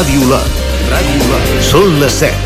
Ràdio Lot. Són les 7.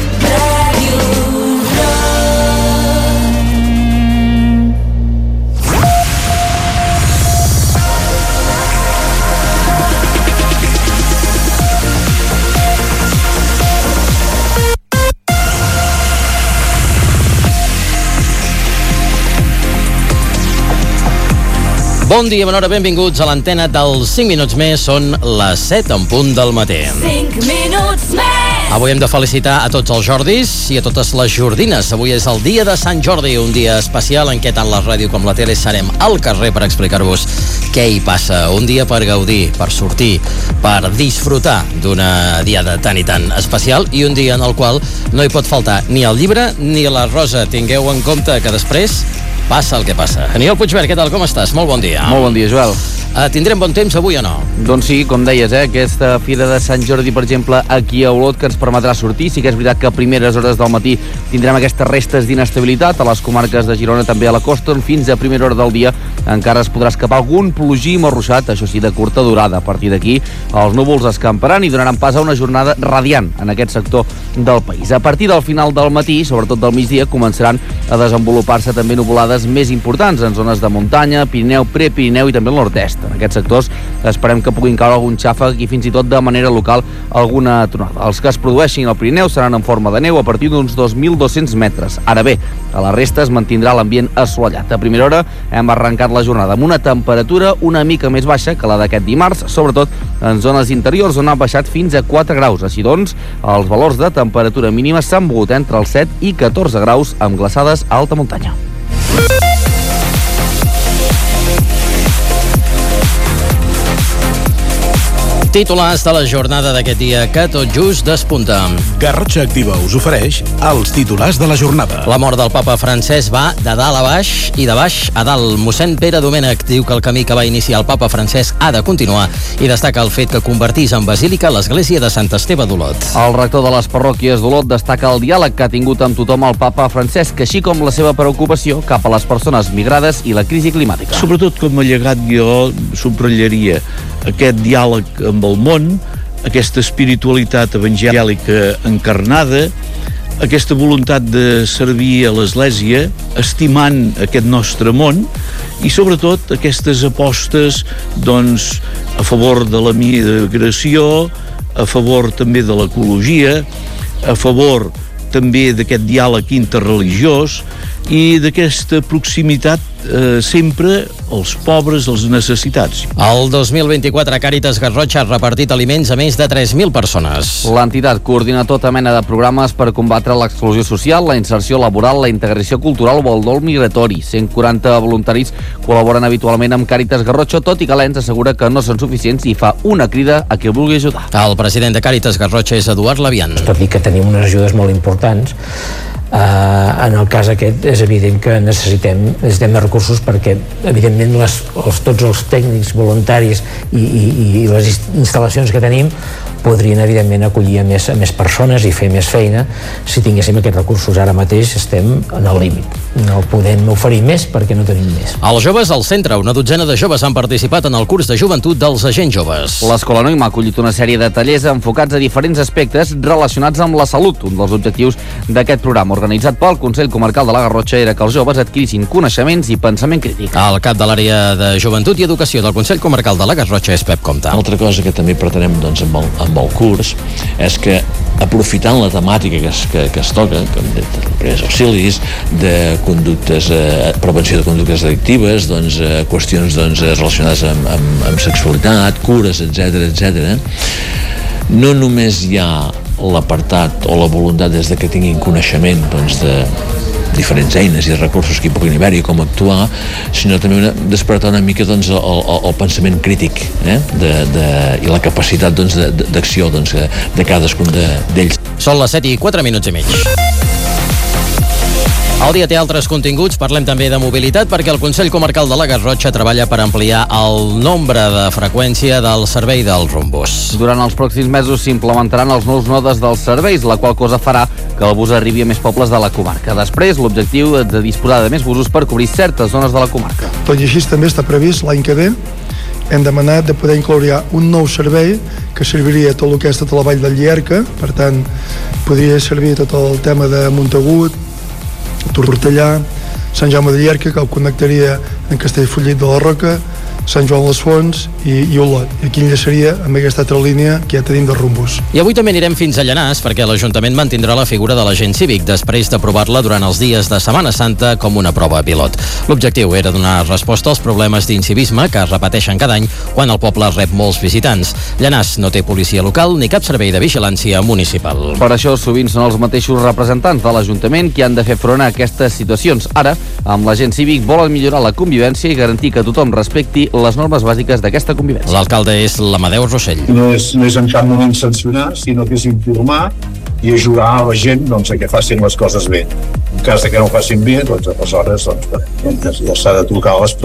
Bon dia, bona hora, benvinguts a l'antena dels 5 minuts més, són les 7 en punt del matí. 5 minuts més! Avui hem de felicitar a tots els Jordis i a totes les Jordines. Avui és el dia de Sant Jordi, un dia especial en què tant la ràdio com la tele serem al carrer per explicar-vos què hi passa. Un dia per gaudir, per sortir, per disfrutar d'una diada tan i tan especial i un dia en el qual no hi pot faltar ni el llibre ni la rosa. Tingueu en compte que després passa el que passa. Aniol Puigvert, què tal, com estàs? Molt bon dia. Molt bon dia, Joel. Tindrem bon temps avui o no? Doncs sí, com deies, aquesta fira de Sant Jordi, per exemple, aquí a Olot, que ens permetrà sortir. Sí que és veritat que a primeres hores del matí tindrem aquestes restes d'inestabilitat a les comarques de Girona, també a la costa, on fins a primera hora del dia encara es podrà escapar algun plogim o ruixat, això sí, de curta durada. A partir d'aquí, els núvols escamparan i donaran pas a una jornada radiant en aquest sector del país. A partir del final del matí, sobretot del migdia, començaran a desenvolupar-se també nuvolades més importants en zones de muntanya, Pirineu, Prepirineu i també el nord-est. En aquests sectors esperem que puguin caure algun xàfec i fins i tot de manera local alguna tronada. Els que es produeixin al Pirineu seran en forma de neu a partir d'uns 2.200 metres. Ara bé, a la resta es mantindrà l'ambient assolellat. A primera hora hem arrencat la jornada amb una temperatura una mica més baixa que la d'aquest dimarts, sobretot en zones interiors on ha baixat fins a 4 graus. Així doncs, els valors de temperatura mínima s'han mogut entre els 7 i 14 graus amb glaçades a alta muntanya. Titulars de la jornada d'aquest dia que tot just despunta. Garrotxa Activa us ofereix els titulars de la jornada. La mort del papa Francesc va de dalt a baix i de baix a dalt. Mossèn Pere Domènech diu que el camí que va iniciar el papa Francesc ha de continuar i destaca el fet que convertís en basílica l'església de Sant Esteve d'Olot. El rector de les parròquies d'Olot destaca el diàleg que ha tingut amb tothom el papa Francesc, així com la seva preocupació cap a les persones migrades i la crisi climàtica. Sobretot com a llegat jo subratllaria aquest diàleg amb el món, aquesta espiritualitat evangèlica encarnada, aquesta voluntat de servir a l'Església, estimant aquest nostre món i sobretot aquestes apostes doncs, a favor de la migració, a favor també de l'ecologia, a favor també d'aquest diàleg interreligiós i d'aquesta proximitat sempre als pobres, als necessitats. El 2024 Càritas Garrotxa ha repartit aliments a més de 3.000 persones. L'entitat coordina tota mena de programes per combatre l'exclusió social, la inserció laboral, la integració cultural o el dol migratori. 140 voluntaris col·laboren habitualment amb Càritas Garrotxa, tot i que l'ENS assegura que no són suficients i fa una crida a qui vulgui ajudar. El president de Càritas Garrotxa és Eduard Labian. Tot i que tenim unes ajudes molt importants, en el cas aquest és evident que necessitem recursos perquè evidentment tots els tècnics voluntaris i les instal·lacions que tenim podrien evidentment acollir a més persones i fer més feina si tinguéssim aquests recursos. Ara mateix estem en el límit, no podem oferir més perquè no tenim més. Els joves al centre, una dotzena de joves han participat en el curs de joventut dels agents joves. L'Escola Noima ha acollit una sèrie de tallers enfocats a diferents aspectes relacionats amb la salut. Un dels objectius d'aquest programa organitzat pel Consell Comarcal de la Garrotxa era que els joves adquirissin coneixements i pensament crític. El cap de l'àrea de joventut i educació del Consell Comarcal de la Garrotxa és Pep Comte. Altra cosa que també pretenem doncs, amb el curs és que aprofitant la temàtica que es toca, com de primers auxilis, de conductes, prevenció de conductes addictives, doncs, qüestions relacionades amb sexualitat, cures, etc. No només hi ha l'apartat o la voluntat des de que tinguin coneixement doncs, de diferents eines i recursos que hi puguin haver i com actuar, sinó també despertar una mica doncs, el pensament crític i la capacitat doncs, d'acció doncs, de cadascun d'ells. Són les 7 i 4 minuts i mig. El dia té altres continguts, parlem també de mobilitat perquè el Consell Comarcal de la Garrotxa treballa per ampliar el nombre de freqüència del servei del Rumbus. Durant els pròxims mesos s'implementaran els nous nodes dels serveis, la qual cosa farà que el bus arribi a més pobles de la comarca. Després, l'objectiu és de disposar de més busos per cobrir certes zones de la comarca. Tot i així també està previst l'any que ve hem demanat de poder incloure un nou servei que serviria tot el que és tota la vall del Llierca, per tant podria servir tot el tema de Montagut, Tortellà, Sant Jaume de Llierca, que el connectaria en Castellfollit de la Roca, Sant Joan les Fonts i Olot. I aquí enllaçaria amb aquesta altra línia que ja tenim de Rumbus. I avui també anirem fins a Llanars perquè l'Ajuntament mantindrà la figura de l'agent cívic després d'aprovar-la durant els dies de Setmana Santa com una prova pilot. L'objectiu era donar resposta als problemes d'incivisme que es repeteixen cada any quan el poble rep molts visitants. Llanars no té policia local ni cap servei de vigilància municipal. Per això sovint són els mateixos representants de l'Ajuntament qui han de fer front a aquestes situacions. Ara, amb l'agent cívic volen millorar la convivència i garantir que tothom respecti les normes bàsiques d'aquesta convivència. L'alcalde és l'Amadeu Rossell. No és en cap moment sancionar, sinó que és informar i ajudar a la gent a que facin les coses bé. En cas de que no ho facin bé, aleshores ja s'ha de trucar als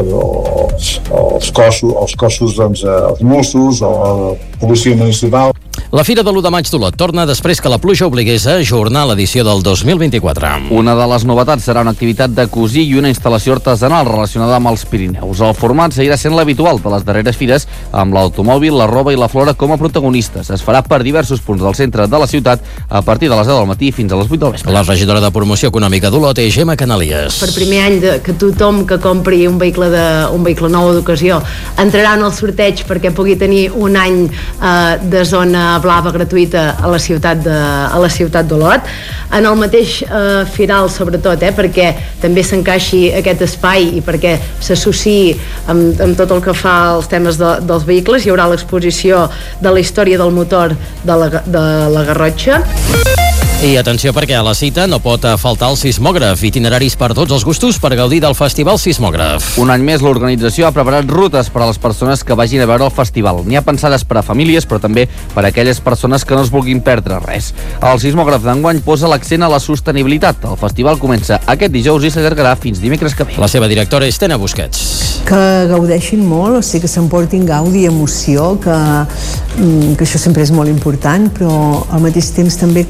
cossos, els Mossos o a la policia municipal. La Fira de l'1 de maig d'Olot torna després que la pluja obligués a ajornar l'edició del 2024. Una de les novetats serà una activitat de cosir i una instal·lació artesanal relacionada amb els Pirineus. El format seguirà sent l'habitual de les darreres fires, amb l'automòbil, la roba i la flora com a protagonistes. Es farà per diversos punts del centre de la ciutat a partir de les 10 del matí fins a les 8 del vespre. La regidora de Promoció Econòmica d'Olot és Gemma Canalies. Per primer any que tothom que compri un vehicle nou d'ocasió entrarà en el sorteig perquè pugui tenir un any de zona blava gratuïta a la ciutat d'Olot. En el mateix firal, sobretot, perquè també s'encaixi aquest espai i perquè s'associï amb tot el que fa als temes dels vehicles, hi haurà l'exposició de la història del motor de la Garrotxa. I atenció perquè a la cita no pot faltar el sismògraf, itineraris per tots els gustos per gaudir del Festival Sismògraf. Un any més l'organització ha preparat rutes per a les persones que vagin a veure el festival. N'hi ha pensades per a famílies, però també per a aquelles persones que no es vulguin perdre res. El sismògraf d'enguany posa l'accent a la sostenibilitat. El festival comença aquest dijous i s'allargarà fins dimecres que ve. La seva directora és Tena Busquets. Que gaudeixin molt, o sigui, que s'emportin gaudi i emoció, que això sempre és molt important, però al mateix temps també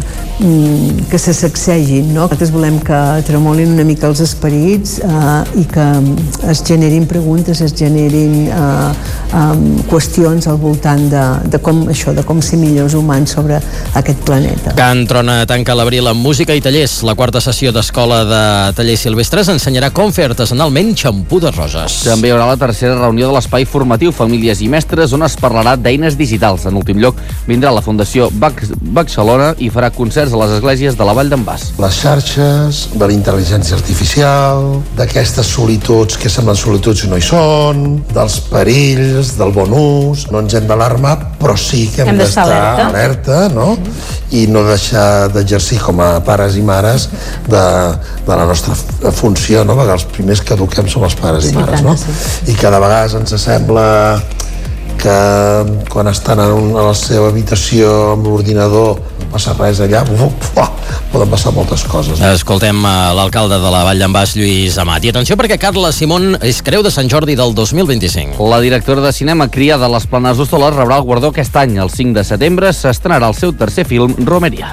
que se sacsegin, no? Nosaltres volem que tremolin una mica els esperits i que es generin preguntes, es generin qüestions al voltant de com ser millors humans sobre aquest planeta. Can Trona tanca l'abril amb música i tallers. La quarta sessió d'Escola de Tallers Silvestres ensenyarà com fer artesanalment xampú de roses. També hi haurà la tercera reunió de l'espai formatiu Famílies i Mestres, on es parlarà d'eines digitals. En últim lloc vindrà la Fundació Barcelona i farà concerts a les esglésies de la Vall d'en Bas. Les xarxes, de la intel·ligència artificial, d'aquestes solituds que semblen solituds i no hi són, dels perills, del bon ús. No ens hem d'alarmar, però sí que hem d'estar alerta, no? I no deixar d'exercir com a pares i mares de la nostra funció, no? Perquè els primers que eduquem som els pares i mares, no? I cada vegada ens sembla que quan estan a la seva habitació amb l'ordinador no passa res allà, poden passar moltes coses. Escoltem l'alcalde de la Vall d'en Bas, Lluís Amat. I atenció perquè Carla Simón és Creu de Sant Jordi del 2025. La directora de cinema criada a les Planes d'Hostoles rebrà el guardó aquest any. El 5 de setembre s'estrenarà el seu tercer film, Romeria.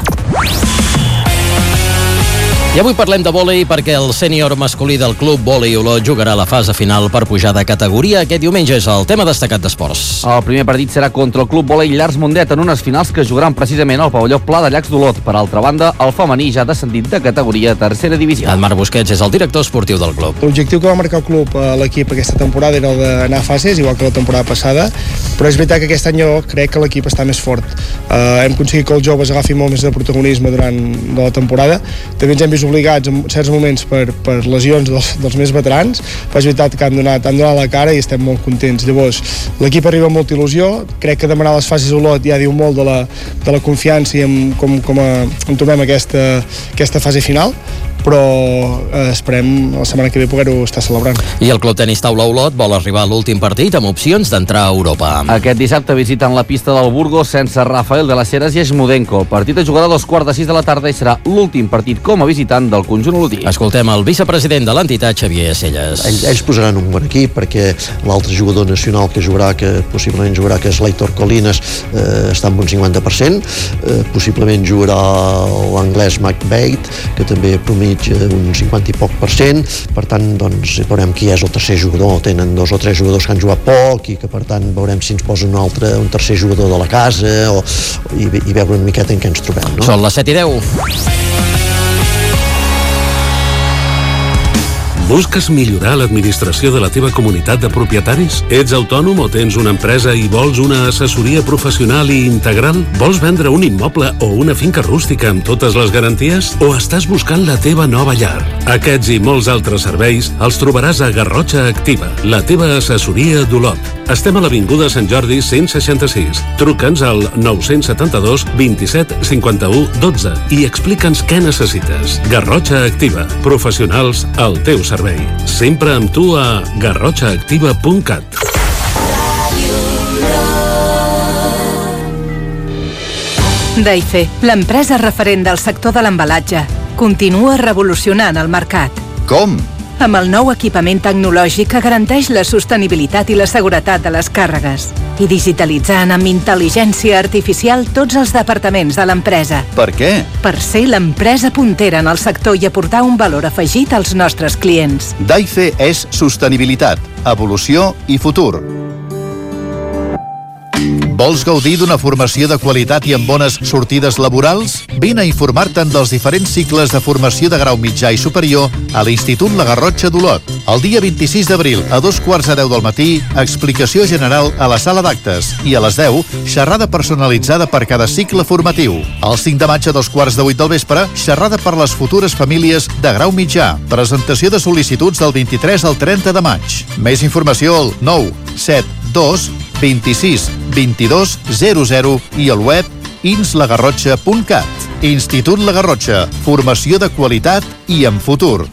I avui parlem de vòlei perquè el sènior masculí del Club Vòlei Olot jugarà a la fase final per pujar de categoria. Aquest diumenge és el tema destacat d'esports. El primer partit serà contra el Club Vòlei Llars Mundet en unes finals que jugaran precisament al pavelló Pla de Llacs d'Olot. Per altra banda, el femení ja ha descendit de categoria a tercera divisió. En Marc Busquets és el director esportiu del club. L'objectiu que va marcar el club a l'equip aquesta temporada era el d'anar a fases, igual que la temporada passada, però és veritat que aquest any jo crec que l'equip està més fort. Hem aconseguit que els joves agafin molt més de protagonisme durant la temporada. També ens hem vist obligats en certs moments per lesions dels més veterans, però és veritat que han donat la cara i estem molt contents. Llavors, l'equip arriba amb molta il·lusió, crec que demanar les fases a Olot ja diu molt de la confiança i com entomem aquesta fase final, però esperem la setmana que ve poder-ho estar celebrant. I el Club Tenis Taula Olot vol arribar a l'últim partit amb opcions d'entrar a Europa. Aquest dissabte visiten la pista del Burgos sense Rafael de las Heras i Esmudenko. El partit es jugarà a 2:45 de la tarda i serà l'últim partit com a visitant del conjunt olotí. Escoltem el vicepresident de l'entitat, Xavier Selles. Ells posaran un bon equip perquè l'altre jugador nacional que possiblement jugarà, que és l'Aitor Colinas, està amb un 50%. Possiblement jugarà l'anglès McBaid, que també promia mig un 50 i poc %, per tant doncs veurem qui és el tercer jugador, tenen 2 o 3 jugadors que han jugat poc i que per tant veurem si ens posa un tercer jugador de la casa i veure una miqueta en què ens trobem, no? Són les 7:10. Busques millorar l'administració de la teva comunitat de propietaris? Ets autònom o tens una empresa i vols una assessoria professional i integral? Vols vendre un immoble o una finca rústica amb totes les garanties? O estàs buscant la teva nova llar? Aquests i molts altres serveis els trobaràs a Garrotxa Activa, la teva assessoria d'Olot. Estem a l'Avinguda Sant Jordi 166. Truca'ns al 972 27 51 12 i explica'ns què necessites. Garrotxa Activa, professionals al teu servei. Sempre amb tu a garrotxaactiva.cat. Daife, l'empresa referent del sector de l'embalatge, continua revolucionant el mercat. Com? Amb el nou equipament tecnològic que garanteix la sostenibilitat i la seguretat de les càrregues i digitalitzant amb intel·ligència artificial tots els departaments de l'empresa. Per què? Per ser l'empresa puntera en el sector i aportar un valor afegit als nostres clients. Daife és sostenibilitat, evolució i futur. Vols gaudir d'una formació de qualitat i amb bones sortides laborals? Vine a informar-te'n dels diferents cicles de formació de grau mitjà i superior a l'Institut La Garrotxa d'Olot. El dia 26 d'abril, a 9:45 del matí, explicació general a la sala d'actes i a les 10, xerrada personalitzada per cada cicle formatiu. El 5 de maig a 7:15 del vespre, xerrada per les futures famílies de grau mitjà. Presentació de sol·licituds del 23 al 30 de maig. Més informació al 972 26 22 00 i al web inslagarrotxa.cat. Institut La Garrotxa. Formació de qualitat i en futur.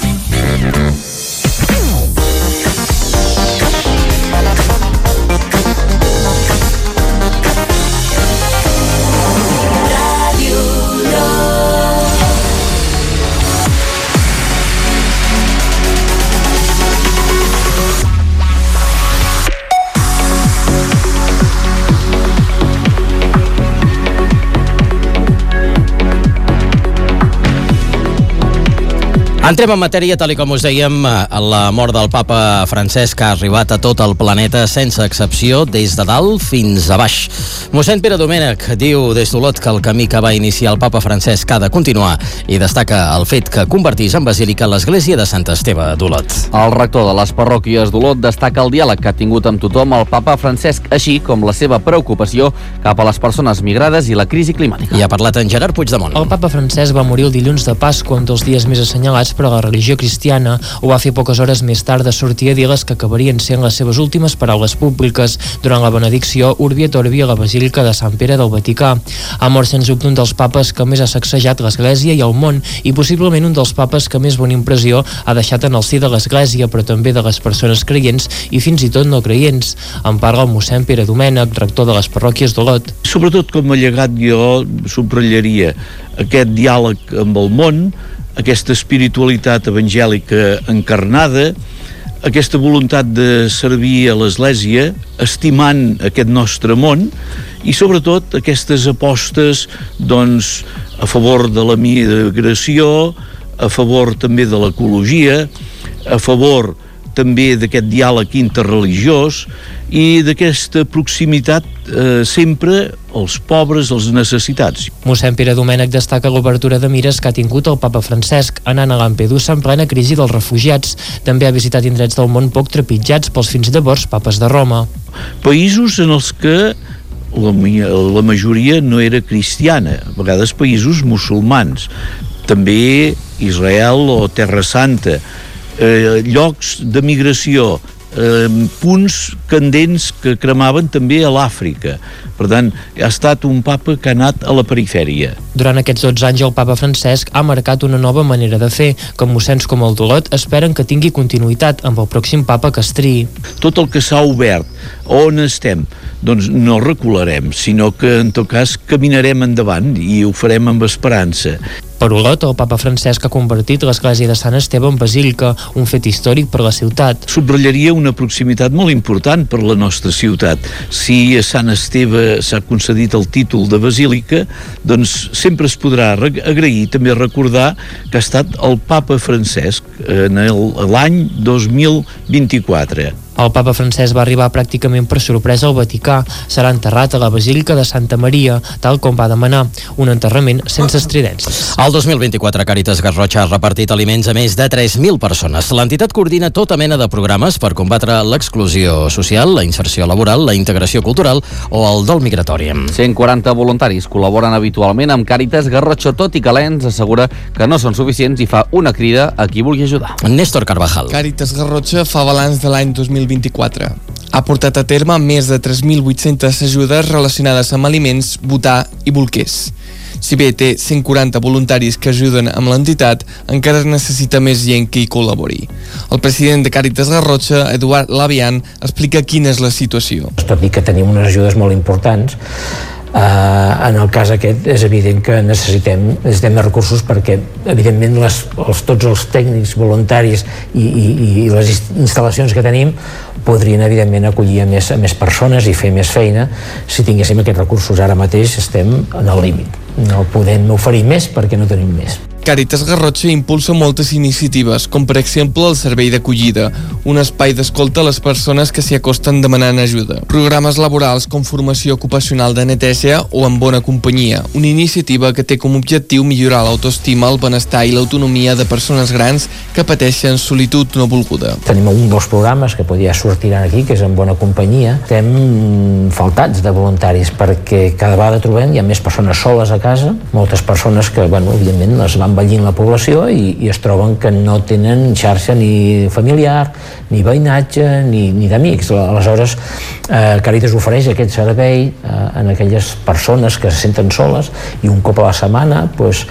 Entrem en matèria, tal com us dèiem, la mort del papa Francesc ha arribat a tot el planeta sense excepció, des de dalt fins a baix. Mossèn Pere Domènech diu des d'Olot que el camí que va iniciar el papa Francesc ha de continuar i destaca el fet que convertís en basílica l'església de Sant Esteve d'Olot. El rector de les parròquies d'Olot destaca el diàleg que ha tingut amb tothom el papa Francesc, així com la seva preocupació cap a les persones migrades i la crisi climàtica. I ha parlat en Gerard Puigdemont. El papa Francesc va morir el dilluns de Pasqua, un dels dies més assenyalats per a la religió cristiana. Ho va fer poques hores més tard de sortir a dir les que acabarien sent les seves últimes paraules públiques durant la benedicció Urbi et Orbi a la Basílica de Sant Pere del Vaticà. Ha mort sens dubte un dels papes que més ha sacsejat l'Església i el món i possiblement un dels papes que més bona impressió ha deixat en el si de l'Església, però també de les persones creients i fins i tot no creients. En parla el mossèn Pere Domènech, rector de les parròquies d'Olot. Sobretot com a llegat jo subratllaria aquest diàleg amb el món, aquesta espiritualitat evangèlica encarnada, aquesta voluntat de servir a l'Església, estimant aquest nostre món i sobretot aquestes apostes doncs, a favor de la migració, a favor també de l'ecologia, a favor també d'aquest diàleg interreligiós i d'aquesta proximitat sempre als pobres, als necessitats. Mossèn Pere Domènech destaca l'obertura de mires que ha tingut el papa Francesc anant a Lampedusa en plena crisi dels refugiats. També ha visitat indrets del món poc trepitjats pels fins llavors papes de Roma. Països en els que la majoria no era cristiana, a vegades països musulmans, també Israel o Terra Santa, llocs de migració, punts candents que cremaven també a l'Àfrica. Per tant, ha estat un papa que ha anat a la perifèria. Durant aquests 12 anys el papa Francesc ha marcat una nova manera de fer, que mossens com el d'Olot esperen que tingui continuïtat amb el pròxim papa que es triï. Tot el que s'ha obert, on estem, doncs no recularem, sinó que en tot cas caminarem endavant i ho farem amb esperança. Per Olot, el papa Francesc ha convertit l'església de Sant Esteve en basílica, un fet històric per la ciutat. Subratllaria una proximitat molt important per la nostra ciutat. Si a Sant Esteve s'ha concedit el títol de basílica, doncs sempre es podrà agrair, també recordar que ha estat el papa Francesc en l'any 2024. El papa Francesc va arribar pràcticament per sorpresa al Vaticà. Serà enterrat a la Basílica de Santa Maria, tal com va demanar, un enterrament sense estridències. El 2024 Càritas Garrotxa ha repartit aliments a més de 3.000 persones. L'entitat coordina tota mena de programes per combatre l'exclusió social, la inserció laboral, la integració cultural o el dol migratori. 140 voluntaris col·laboren habitualment amb Càritas Garrotxa, tot i que l'ENS assegura que no són suficients i fa una crida a qui vulgui ajudar. Néstor Carvajal. Càritas Garrotxa fa balanç de l'any 2024. Ha portat a terme més de 3.800 ajudes relacionades amb aliments, butà i bolquers. Si bé té 140 voluntaris que ajuden amb l'entitat, encara necessita més gent que hi col·labori. El president de Càritas Garrotxa, Eduard Labian, explica quina és la situació. Tot i que tenim unes ajudes molt importants, en el cas aquest és evident que necessitem més recursos perquè evidentment tots els tècnics voluntaris i les instal·lacions que tenim podrien evidentment acollir a més persones i fer més feina si tinguéssim aquests recursos. Ara mateix estem en el límit, no podem oferir més perquè no tenim més. Càritas Garrotxa impulsa moltes iniciatives, com per exemple el servei d'acollida, un espai d'escolta a les persones que s'hi acosten demanant ajuda. Programes laborals com formació ocupacional de neteja o en bona companyia, una iniciativa que té com a objectiu millorar l'autoestima, el benestar i l'autonomia de persones grans que pateixen solitud no volguda. Tenim un dels programes que ja sortiran aquí, que és en bona companyia. Estem faltats de voluntaris perquè cada vegada trobem hi ha més persones soles a casa, moltes persones que, evidentment, es van envellint la població i es troben que no tenen xarxa ni familiar, ni veïnatge, ni d'amics. Aleshores, Càritas ofereix aquest servei a aquelles persones que se senten soles i un cop a la setmana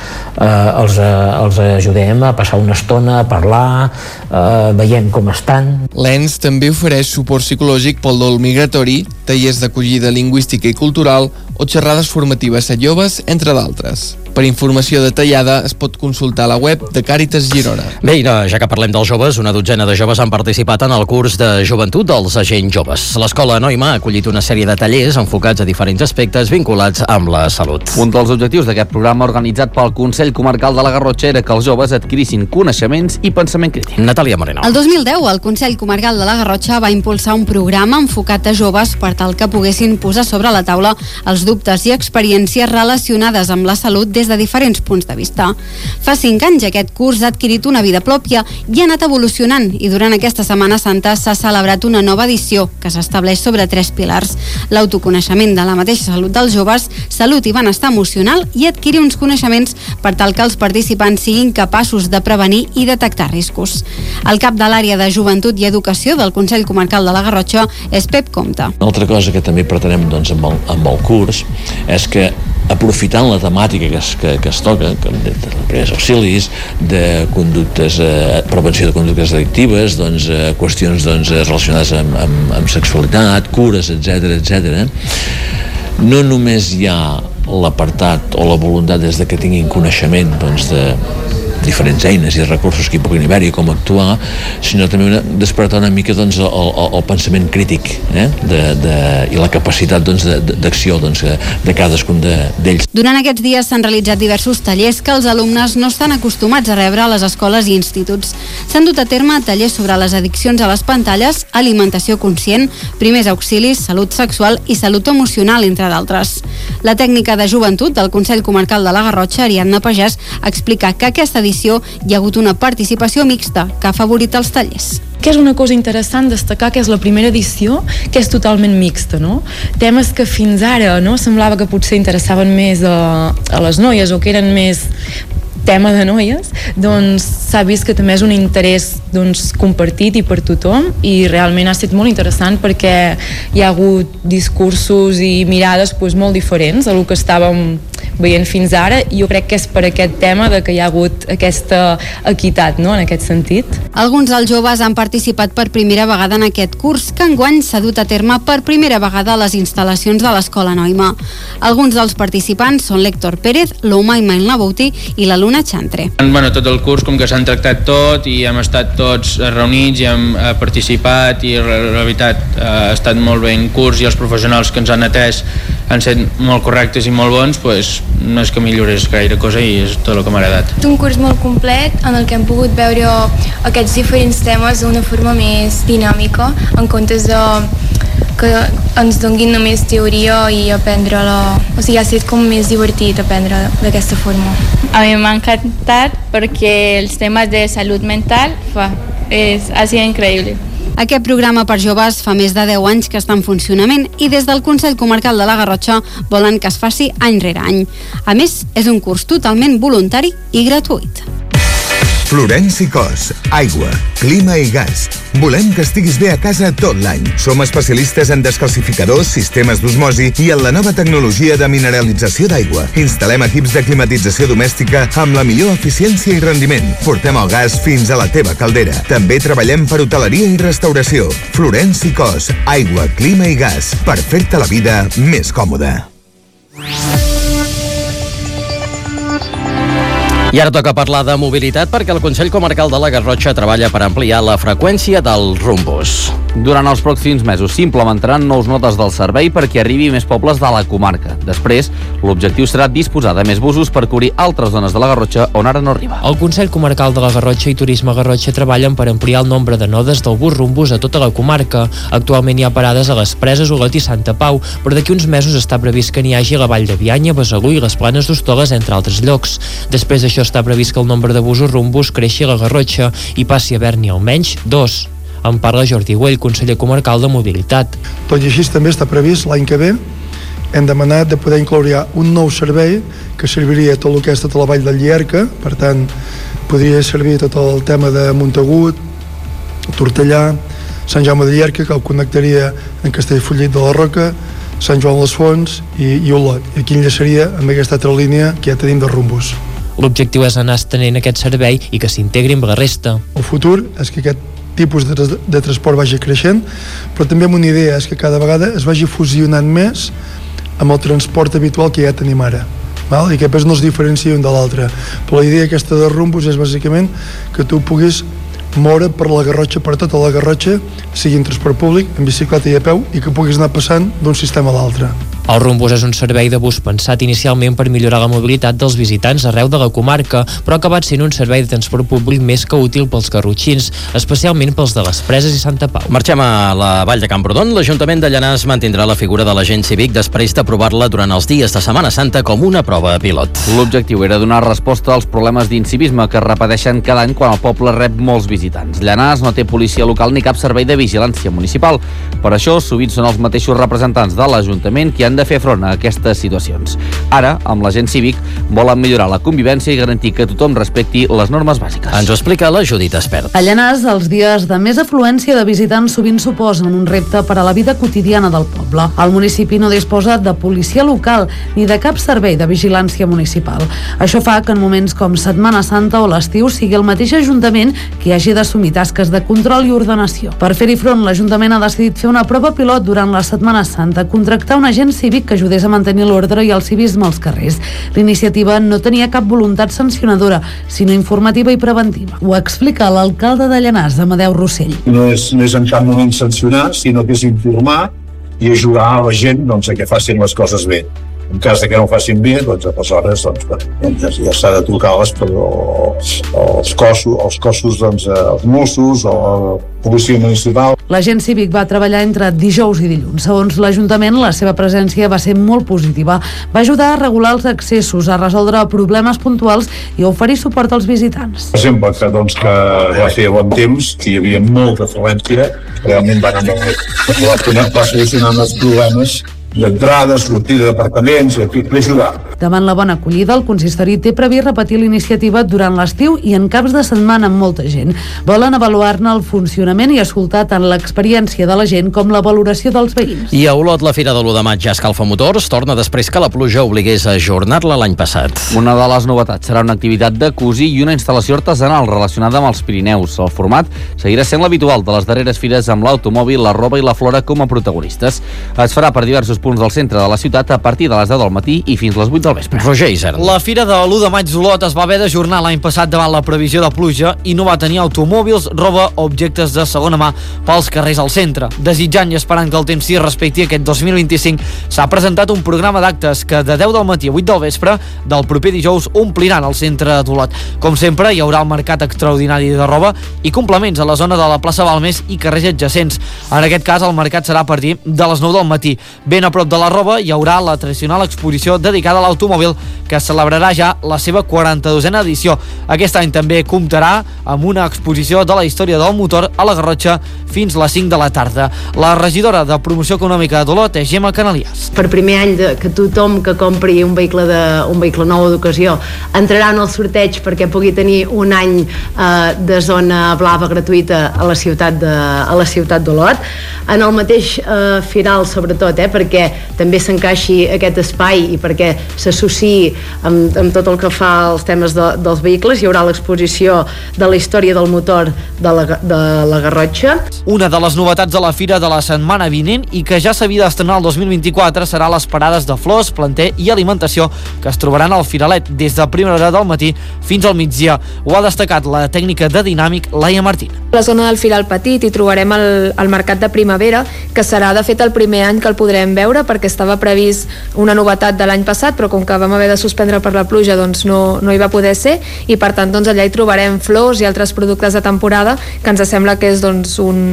els ajudem a passar una estona, a parlar, veiem com estan. L'ENS també ofereix suport psicològic pel dol migratori, tallers d'acollida lingüística i cultural o xerrades formatives a joves, entre d'altres. Per informació detallada es pot consultar a la web de Càritas Girona. Bé, ja que parlem dels joves, una dotzena de joves han participat en el curs de joventut dels agents joves. L'escola Noima ha acollit una sèrie de tallers enfocats a diferents aspectes vinculats amb la salut. Un dels objectius d'aquest programa organitzat pel Consell Comarcal de la Garrotxa era que els joves adquirissin coneixements i pensament crític. Natàlia Moreno. El 2010, el Consell Comarcal de la Garrotxa va impulsar un programa enfocat a joves per tal que poguessin posar sobre la taula els dubtes i experiències relacionades amb la salut des de diferents punts de vista. Fa 5 anys aquest curs ha adquirit una vida pròpia i ha anat evolucionant i durant aquesta Setmana Santa s'ha celebrat una nova edició que s'estableix sobre 3 pilars: l'autoconeixement de la mateixa salut dels joves, salut i benestar emocional i adquirir uns coneixements per tal que els participants siguin capaços de prevenir i detectar riscos. El cap de l'àrea de joventut i educació del Consell Comarcal de la Garrotxa és Pep Comte. Una altra cosa que també pretenem amb el curs és que aprofitant la temàtica que es toca, com de primers auxilis, de conductes, prevenció de conductes addictives, qüestions relacionades amb sexualitat, cures, etc. No només hi ha l'apartat o la voluntat des de que tinguin coneixement de diferents eines i recursos que hi puguin haver-hi, com actuar, sinó també despertar una mica el pensament crític i la capacitat d'acció de cadascun d'ells. Durant aquests dies s'han realitzat diversos tallers que els alumnes no estan acostumats a rebre a les escoles i instituts. S'han dut a terme tallers sobre les addiccions a les pantalles, alimentació conscient, primers auxilis, salut sexual i salut emocional, entre d'altres. La tècnica de joventut del Consell Comarcal de la Garrotxa, Ariadna Pagès, explica que aquesta edició hi ha hagut una participació mixta que ha afavorit els tallers. Que és una cosa interessant destacar que és la primera edició que és totalment mixta, no? Temes que fins ara semblava que potser interessaven més a les noies o que eren més tema de noies, doncs s'ha vist que també és un interès compartit i per tothom i realment ha estat molt interessant perquè hi ha hagut discursos i mirades molt diferents a lo que estàvem veient fins ara, i jo crec que és per aquest tema de que hi ha hagut aquesta equitat, no?, en aquest sentit. Alguns dels joves han participat per primera vegada en aquest curs, que enguany s'ha dut a terme per primera vegada a les instal·lacions de l'Escola Noima. Alguns dels participants són l'Héctor Pérez, l'Umaima Nabouti i la Luna Chantre. Bueno, tot el curs, com que s'han tractat tot i hem estat tots reunits i hem participat, i la veritat ha estat molt bé en curs, i els professionals que ens han atès han estat molt correctes i molt bons, doncs no és que millorés gaire cosa i és tot el que m'ha agradat. És un curs molt complet en el que hem pogut veure aquests diferents temes d'una forma més dinàmica, en comptes de que ens donguin només teoria i aprendre-la. O sigui, ha estat com més divertit aprendre d'aquesta forma. A mi m'ha encantat perquè els temes de salut mental ha sigut increïble. Aquest programa per joves fa més de 10 anys que està en funcionament i des del Consell Comarcal de la Garrotxa volen que es faci any rere any. A més, és un curs totalment voluntari i gratuït. Florenci Cos, aigua, clima i gas. Volem que estiguis bé a casa tot l'any. Som especialistes en descalcificadors, sistemes d'osmosi i en la nova tecnologia de mineralització d'aigua. Instal·lem equips de climatització domèstica amb la millor eficiència i rendiment. Portem el gas fins a la teva caldera. També treballem per hoteleria i restauració. Florenci Cos, aigua, clima i gas. Per fer-te la vida més còmoda. I ara toca parlar de mobilitat perquè el Consell Comarcal de la Garrotxa treballa per ampliar la freqüència del rumbus. Durant els pròxims mesos s'implementaran nous notes del servei perquè arribi més pobles de la comarca. Després, l'objectiu serà disposar de més busos per cobrir altres zones de la Garrotxa on ara no arriba. El Consell Comarcal de la Garrotxa i Turisme Garrotxa treballen per ampliar el nombre de nodes del bus rumbus a tota la comarca. Actualment hi ha parades a les Preses, Olot i Santa Pau, però d'aquí uns mesos està previst que n'hi hagi a la Vall de Bianya, Besalú i les Planes d'Hostoles, entre altres llocs. Després d'això està previst que el nombre de busos rumbus creixi a la Garrotxa i passi a haver-n'hi almenys 2. En parla Jordi Güell, conseller comarcal de Mobilitat. Tot i així també està previst l'any que ve hem demanat de poder incloure un nou servei que serviria tot el que és tota la vall del Llierca, per tant podria servir tot el tema de Montagut, Tortellà, Sant Jaume de Llierca, que el connectaria en Castellfollit de la Roca, Sant Joan les Fonts i Olot. I aquí enllaçaria amb aquesta altra línia que ja tenim de rumbus. L'objectiu és anar estenent aquest servei i que s'integri amb la resta. El futur és que aquest tipus de transport vagi creixent, però també amb una idea és que cada vegada es vagi fusionant més amb el transport habitual que ja tenim ara, i que després no es diferencia un de l'altre. Però la idea aquesta de rumbus és bàsicament que tu puguis moure per la Garrotxa, per tota la Garrotxa, sigui en transport públic, en bicicleta i a peu, i que puguis anar passant d'un sistema a l'altre. El rumbus és un servei de bus pensat inicialment per millorar la mobilitat dels visitants arreu de la comarca, però ha acabat sent un servei de transport públic més que útil pels garrotxins, especialment pels de les Preses i Santa Pau. Marxem a la Vall de Camprodon. L'Ajuntament de Llanars mantindrà la figura de l'agent cívic després d'aprovar-la durant els dies de Setmana Santa com una prova pilot. L'objectiu era donar resposta als problemes d'incivisme que es repeteixen cada any quan el poble rep molts visitants. Llanars no té policia local ni cap servei de vigilància municipal. Per això, sovint són els mateixos representants de l'Ajuntament qui han de fer front a aquestes situacions. Ara, amb l'agent cívic, volen millorar la convivència i garantir que tothom respecti les normes bàsiques. Ens ho explica la Judit Espert. A Llanars, els dies de més afluència de visitants sovint suposen un repte per a la vida quotidiana del poble. El municipi no disposa de policia local ni de cap servei de vigilància municipal. Això fa que en moments com Setmana Santa o l'estiu sigui el mateix Ajuntament qui hagi d'assumir tasques de control i ordenació. Per fer-hi front, l'Ajuntament ha decidit fer una prova pilot durant la Setmana Santa, contractar un agent cívic que ajudés a mantenir l'ordre i el civisme als carrers. L'iniciativa no tenia cap voluntat sancionadora, sinó informativa i preventiva. Ho explica l'alcalde de Llanars, Amadeu Rossell. No és en cap moment sancionar, sinó que és informar i ajudar a la gent a que facin les coses bé. En cas que no ho facin bé, aleshores ja s'ha de trucar els cossos, els Mossos o la policia municipal. L'agent cívic va treballar entre dijous i dilluns. Segons l'Ajuntament, la seva presència va ser molt positiva. Va ajudar a regular els accessos, a resoldre problemes puntuals i a oferir suport als visitants. Per exemple, que va fer bon temps, que hi havia molta afluència, realment va solucionar els problemes d'entrada, sortida d'apartaments, i aquí per ajudar. Davant la bona acollida, el consistori té previst repetir l'iniciativa durant l'estiu i en caps de setmana amb molta gent. Volen avaluar-ne el funcionament i escoltar tant l'experiència de la gent com la valoració dels veïns. I a Olot, la Fira de l'1 de maig ja escalfa motors, torna després que la pluja obligués a ajornar-la l'any passat. Una de les novetats serà una activitat de cosir i una instal·lació artesanal relacionada amb els Pirineus. El format seguirà sent l'habitual de les darreres fires amb l'automòbil, la roba i la flora com a protagonistes. Es farà per diversos punts del centre de la ciutat a partir de les 10 del matí i fins les 8 del vespre. Roger Isern. La Fira de l'1 de maig d'Olot es va haver d'ajornar l'any passat davant la previsió de pluja i no va tenir automòbils, roba o objectes de segona mà pels carrers al centre. Desitjant i esperant que el temps s'hi respecti aquest 2025, s'ha presentat un programa d'actes que de 10 del matí a 8 del vespre del proper dijous ompliran el centre d'Olot. Com sempre, hi haurà el mercat extraordinari de roba i complements a la zona de la plaça Balmes i carrers adjacents. En aquest cas, el mercat serà a partir de les 9 del matí. Ben a prop de la roba hi haurà la tradicional exposició dedicada a l'automòbil que celebrarà ja la seva 42a edició. Aquest any també comptarà amb una exposició de la història del motor a la Garrotxa fins a les 5 de la tarda. La regidora de Promoció Econòmica d'Olot és Gemma Canalias. Per primer any que tothom que compri un vehicle nou d'ocasió entrarà en el sorteig perquè pugui tenir un any de zona blava gratuïta a la ciutat d'Olot. En el mateix firal, sobretot, perquè també s'encaixi aquest espai i perquè s'associï amb tot el que fa als temes dels vehicles, hi haurà l'exposició de la història del motor de la Garrotxa. Una de les novetats de la fira de la setmana vinent i que ja s'havia d'estrenar el 2024 serà les parades de flors, planter i alimentació que es trobaran al Firalet des de primera hora del matí fins al migdia. Ho ha destacat la tècnica de Dinàmic, Laia Martín. A la zona del Firal Petit hi trobarem el mercat de primavera, que serà de fet el primer any que el podrem veure perquè estava previst una novetat de l'any passat, però com que vam haver de suspendre per la pluja doncs no hi va poder ser i per tant doncs allà hi trobarem flors i altres productes de temporada que ens sembla que és doncs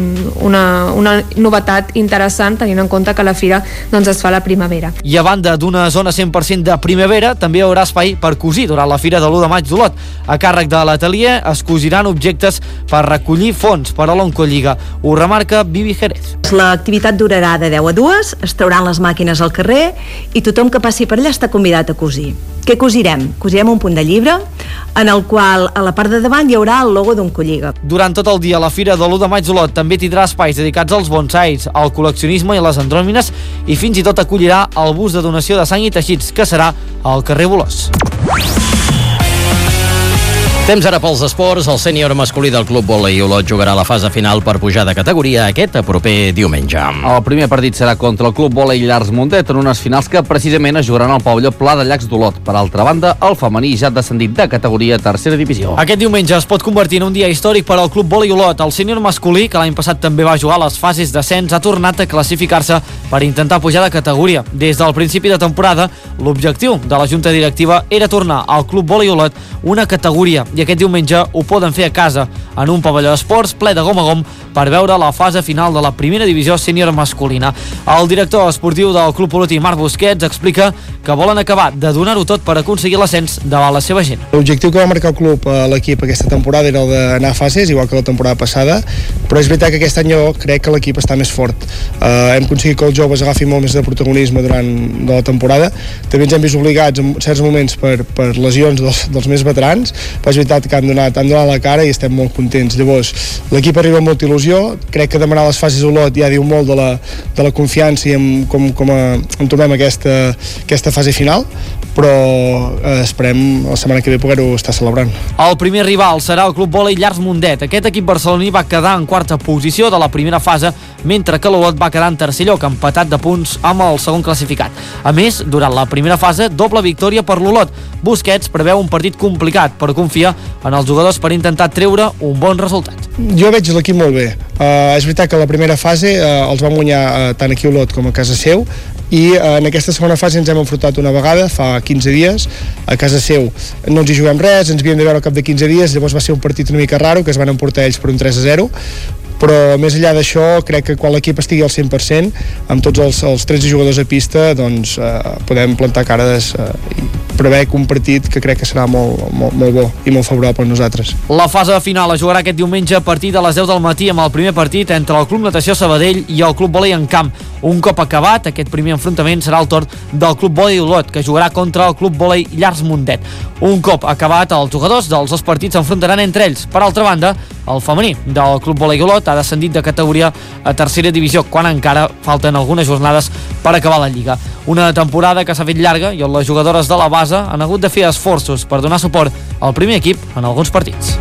una novetat interessant tenint en compte que la fira doncs es fa a la primavera. I a banda d'una zona 100% de primavera també hi haurà espai per cosir durant la fira de l'1 de maig d'Olot. A càrrec de l'atelier es cosiran objectes per recollir fons per a l'Oncolliga. Ho remarca Vivi Jerez. L'activitat durarà de 10 a 2, es trauran les màquines al carrer i tothom que passi per allà està convidat a cosir. Què cosirem? Cosirem un punt de llibre en el qual a la part de davant hi haurà el logo d'Oncolliga. Durant tot el dia la fira de l'1 de maig d'Olot també tindrà espais dedicats als bonsais, al col·leccionisme i a les andròmines i fins i tot acollirà el bus de donació de sang i teixits que serà al carrer Bolòs. Temps ara pels esports. El sènior masculí del Club Vòlei Olot jugarà la fase final per pujar de categoria aquest proper diumenge. El primer partit serà contra el Club Vòlei Llars Mundet en unes finals que precisament es jugaran al pavelló Pla de Llacs d'Olot. Per altra banda, el femení ja ha descendit de categoria a tercera divisió. Aquest diumenge es pot convertir en un dia històric per al Club Vòlei Olot. El sènior masculí, que l'any passat també va jugar a les fases d'ascens, ha tornat a classificar-se per intentar pujar de categoria. Des del principi de temporada, l'objectiu de la junta directiva era tornar al Club Vòlei Olot una categoria i aquest diumenge ho poden fer a casa, en un pavelló d'esports ple de gom a gom per veure la fase final de la primera divisió sènior masculina. El director esportiu del Club Olotí, Marc Busquets, explica que volen acabar de donar-ho tot per aconseguir l'ascens davant la seva gent. L'objectiu que va marcar el club a l'equip aquesta temporada era el d'anar a fases, igual que la temporada passada, però és veritat que aquest any jo crec que l'equip està més fort. Hem aconseguit que els joves agafin molt més de protagonisme durant la temporada. També ens hem vist obligats en certs moments per lesions dels més veterans, però és veritat que han donat la cara i estem molt contents. Llavors, l'equip arriba amb molta il·lusió, crec que demanar les fases a Olot ja diu molt de la confiança i com entomem aquesta fase final, però esperem la setmana que ve poder-ho estar celebrant. El primer rival serà el Club Vòlei Llars Mundet. Aquest equip barceloní va quedar en quarta posició de la primera fase, mentre que l'Olot va quedar en tercer lloc, empatat de punts amb el segon classificat. A més, durant la primera fase, doble victòria per l'Olot. Busquets preveu un partit complicat, però confia en els jugadors per intentar treure un bon resultat. Jo veig l'equip molt bé. És veritat que la primera fase els vam guanyar tant aquí a Olot com a casa seu i en aquesta segona fase ens hem enfrontat una vegada, fa 15 dies, a casa seu. No ens hi juguem res, ens havíem de veure al cap de 15 dies, llavors va ser un partit una mica raro, que es van emportar ells per un 3-0, però més enllà d'això crec que quan l'equip estigui al 100% amb tots els 13 jugadors a pista doncs podem plantar cares i preveure un partit que crec que serà molt bo i molt favorable per nosaltres. La fase final es jugarà aquest diumenge a partir de les 10 del matí amb el primer partit entre el Club Natació Sabadell i el Club Vòlei en Camp. Un cop acabat aquest primer enfrontament serà el torn del Club Vòlei Olot, que jugarà contra el Club Vòlei Llars Mundet. Un cop acabat, els jugadors dels dos partits s'enfrontaran entre ells. Per altra banda, el femení del Club Vòlei Olot ha descendit de categoria a tercera divisió, quan encara falten algunes jornades per acabar la Lliga. Una temporada que s'ha fet llarga i on les jugadores de la base han hagut de fer esforços per donar suport al primer equip en alguns partits.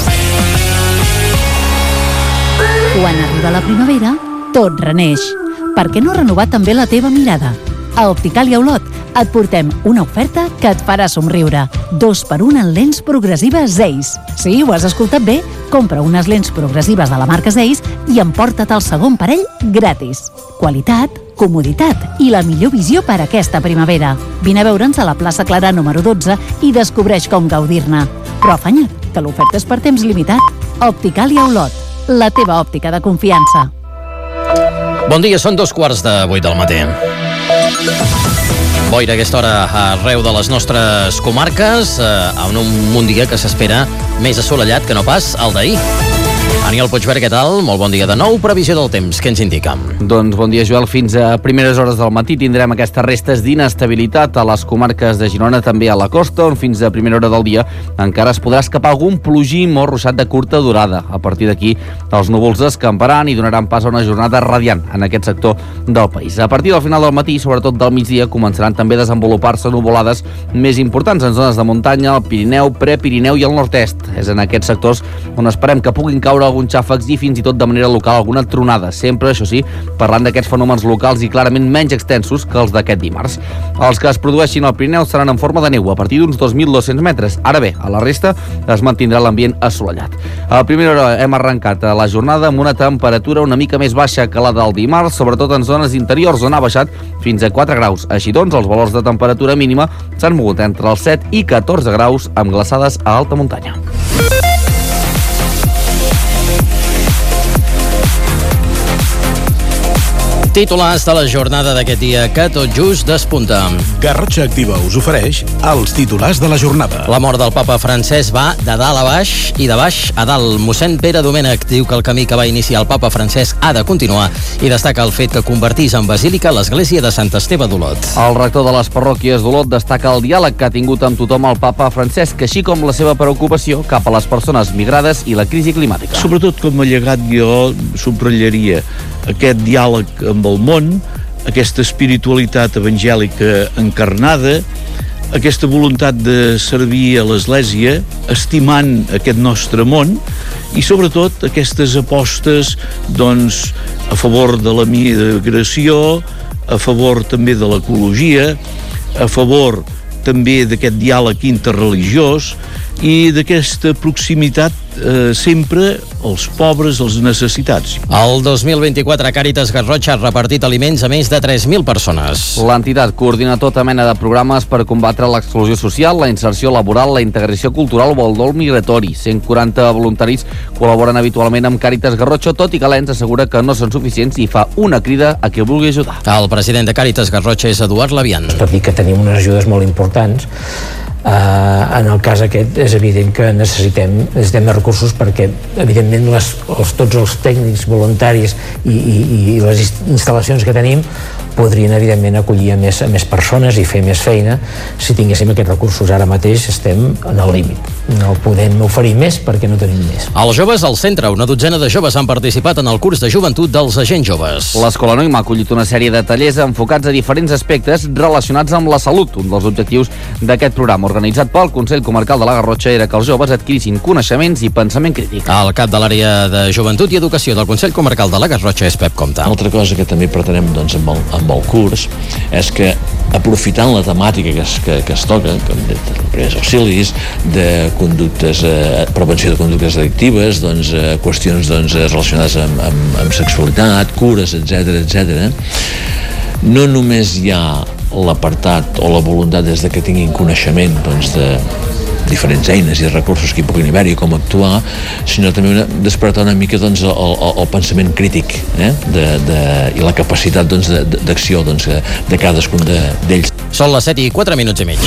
Quan arriba la primavera, tot reneix. Per què no renovar també la teva mirada? A Opticàlia Olot et portem una oferta que et farà somriure. 2x1 en lents progressives Zeiss. Sí, ho has escoltat bé. Compra unes lents progressives de la marca Zeiss i emporta't el segon parell gratis. Qualitat, comoditat i la millor visió per aquesta primavera. Vine a veure'ns a la plaça Clarà número 12 i descobreix com gaudir-ne. Però afanya't, que l'oferta és per temps limitat. Opticàlia Olot, la teva òptica de confiança. Bon dia, són 2:15 del matí. Boira a aquesta hora arreu de les nostres comarques, en un dia que s'espera més assolellat que no pas el d'ahir. Aniol Puigverd, què tal? Molt bon dia de nou. Previsió del temps, què ens indica? Doncs bon dia, Joel. Fins a primeres hores del matí tindrem aquestes restes d'inestabilitat a les comarques de Girona, també a la costa, on fins a primera hora del dia encara es podrà escapar algun plogim o ruixat de curta durada. A partir d'aquí, els núvols escamparan i donaran pas a una jornada radiant en aquest sector del país. A partir del final del matí, sobretot del migdia, començaran també a desenvolupar-se nuvolades més importants en zones de muntanya, el Pirineu, Prepirineu i el nord-est. És en aquests sectors on esperem que puguin caure alguns xàfecs i fins i tot de manera local alguna tronada, sempre, això sí, parlant d'aquests fenòmens locals i clarament menys extensos que els d'aquest dimarts. Els que es produeixin al Pirineu seran en forma de neu a partir d'uns 2.200 metres. Ara bé, a la resta es mantindrà l'ambient assolellat. A primera hora hem arrencat la jornada amb una temperatura una mica més baixa que la del dimarts, sobretot en zones interiors on ha baixat fins a 4 graus. Així doncs, els valors de temperatura mínima s'han mogut entre els 7 i 14 graus amb glaçades a alta muntanya. Titulars de la jornada d'aquest dia que tot just despunta. Garrotxa Activa us ofereix els titulars de la jornada. La mort del papa Francesc va de dalt a baix i de baix a dalt. Mossèn Pere Domènech diu que el camí que va iniciar el papa Francesc ha de continuar i destaca el fet que convertís en basílica l'església de Sant Esteve d'Olot. El rector de les parròquies d'Olot destaca el diàleg que ha tingut amb tothom el papa Francesc, així com la seva preocupació cap a les persones migrades i la crisi climàtica. Sobretot com a llegat jo subratllaria aquest diàleg amb el món, aquesta espiritualitat evangèlica encarnada, aquesta voluntat de servir a l'Església, estimant aquest nostre món i sobretot aquestes apostes doncs, a favor de la migració, a favor també de l'ecologia, a favor també d'aquest diàleg interreligiós i d'aquesta proximitat sempre als pobres, als necessitats. El 2024 Càritas Garrotxa ha repartit aliments a més de 3.000 persones. L'entitat coordina tota mena de programes per combatre l'exclusió social, la inserció laboral, la integració cultural o el dol migratori. 140 voluntaris col·laboren habitualment amb Càritas Garrotxa, tot i que l'ENS assegura que no són suficients i fa una crida a qui vulgui ajudar. El president de Càritas Garrotxa és Eduard Labian. Tot i que tenim unes ajudes molt importants, en el cas aquest és evident que necessitem més recursos perquè evidentment tots els tècnics voluntaris i les instal·lacions que tenim podrien evidentment acollir a més persones i fer més feina si tinguéssim aquests recursos. Ara mateix estem en el límit, no podem oferir més perquè no tenim més. Els joves al centre, una dotzena de joves han participat en el curs de joventut dels agents joves. L'Escola Noima ha acollit una sèrie de tallers enfocats a diferents aspectes relacionats amb la salut. Un dels objectius d'aquest programa organitzat pel Consell Comarcal de la Garrotxa era que els joves adquirissin coneixements i pensament crític. El cap de l'àrea de joventut i educació del Consell Comarcal de la Garrotxa és Pep Comte. Una altra cosa que també pretenem doncs, amb el curs és que aprofitant la temàtica que es toca, com de primers auxilis, de conductes, prevenció de conductes addictives, doncs, qüestions relacionades amb sexualitat, cures, etc. No només hi ha l'apartat o la voluntat des de que tinguin coneixement doncs, diferents eines i recursos que hi puguin haver i com actuar, sinó també despertar una mica doncs, el pensament crític i la capacitat doncs, d'acció doncs, de cadascun d'ells. Són les 7:04 i mig.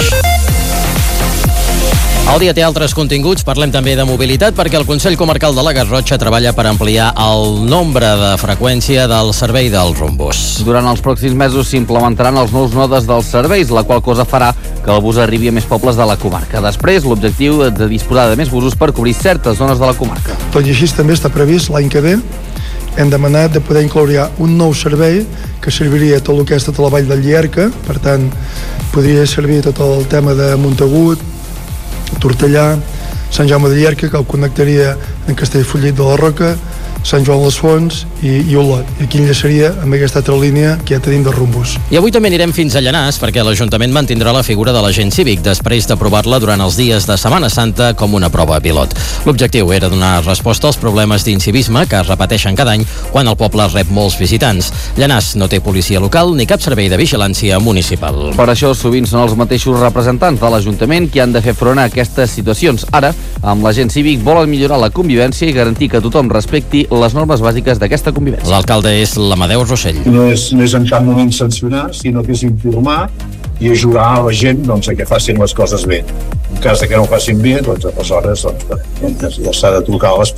El dia té altres continguts, parlem també de mobilitat perquè el Consell Comarcal de la Garrotxa treballa per ampliar el nombre de freqüència del servei del Rumbus. Durant els pròxims mesos s'implementaran els nous nodes dels serveis, la qual cosa farà que el bus arribi a més pobles de la comarca. Després, l'objectiu és de disposar de més busos per cobrir certes zones de la comarca. Tot i així també està previst l'any que ve hem demanat de poder incloure un nou servei que serviria a tot el que és tota la vall del Llierca, per tant podria servir tot el tema de Montagut, Tortellà, Sant Jaume de Llierca, que el connectaria en Castellfollit de la Roca, Sant Joan les Fonts i Olot. I aquí enllaçaria amb aquesta altra línia que ja tenim de Rumbus. I avui també anirem fins a Llanàs perquè l'Ajuntament mantindrà la figura de l'agent cívic després d'aprovar-la durant els dies de Setmana Santa com una prova pilot. L'objectiu era donar resposta als problemes d'incivisme que es repeteixen cada any quan el poble rep molts visitants. Llanàs no té policia local ni cap servei de vigilància municipal. Per això sovint són els mateixos representants de l'Ajuntament qui han de fer front a aquestes situacions. Ara, amb l'agent cívic volen millorar la convivència i garantir que tothom respecti les normes bàsiques d'aquesta convivència. L'alcalde és l'Amadeu Rossell. No és en cap moment sancionar, sinó que és informar i ajudar a la gent doncs, a que facin les coses bé. En cas de que no ho facin bé, doncs aleshores ja s'ha de trucar els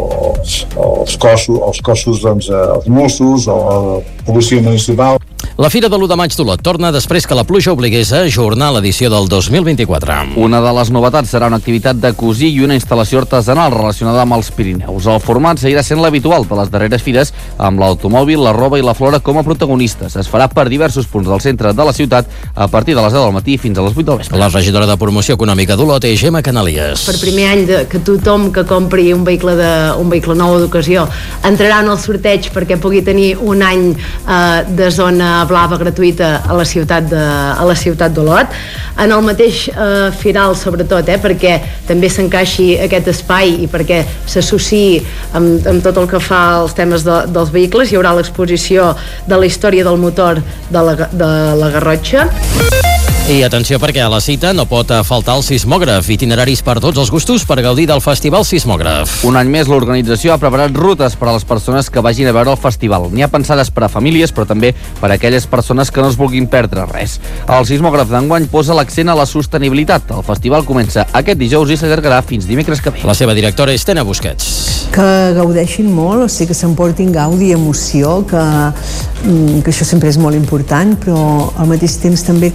cossos, doncs, els Mossos o la policia municipal. La Fira de l'1 de maig d'Olot torna després que la pluja obligués a ajornar l'edició del 2024. Una de les novetats serà una activitat de cosir i una instal·lació artesanal relacionada amb els Pirineus. El format seguirà sent l'habitual de les darreres fires, amb l'automòbil, la roba i la flora com a protagonistes. Es farà per diversos punts del centre de la ciutat a partir de les 10 del matí fins a les 8 del vespre. La regidora de Promoció Econòmica d'Olot és Gemma Canalies. Per primer any que tothom que compri un vehicle nou d'ocasió entrarà en el sorteig perquè pugui tenir un any de zona blava gratuïta a la ciutat d'Olot. En el mateix firal, sobretot, perquè també s'encaixi aquest espai i perquè s'associï amb tot el que fa als temes dels vehicles, hi haurà l'exposició de la història del motor de la Garrotxa. I atenció perquè a la cita no pot faltar el sismògraf. Itineraris per tots els gustos per gaudir del Festival Sismògraf. Un any més l'organització ha preparat rutes per a les persones que vagin a veure el festival. N'hi ha pensades per a famílies, però també per a aquelles persones que no es vulguin perdre res. El sismògraf d'enguany posa l'accent a la sostenibilitat. El festival comença aquest dijous i s'allargarà fins dimecres que ve. La seva directora és Tena Busquets. Que gaudeixin molt, o sigui que s'emportin gaudi i emoció, que això sempre és molt important, però al mateix temps també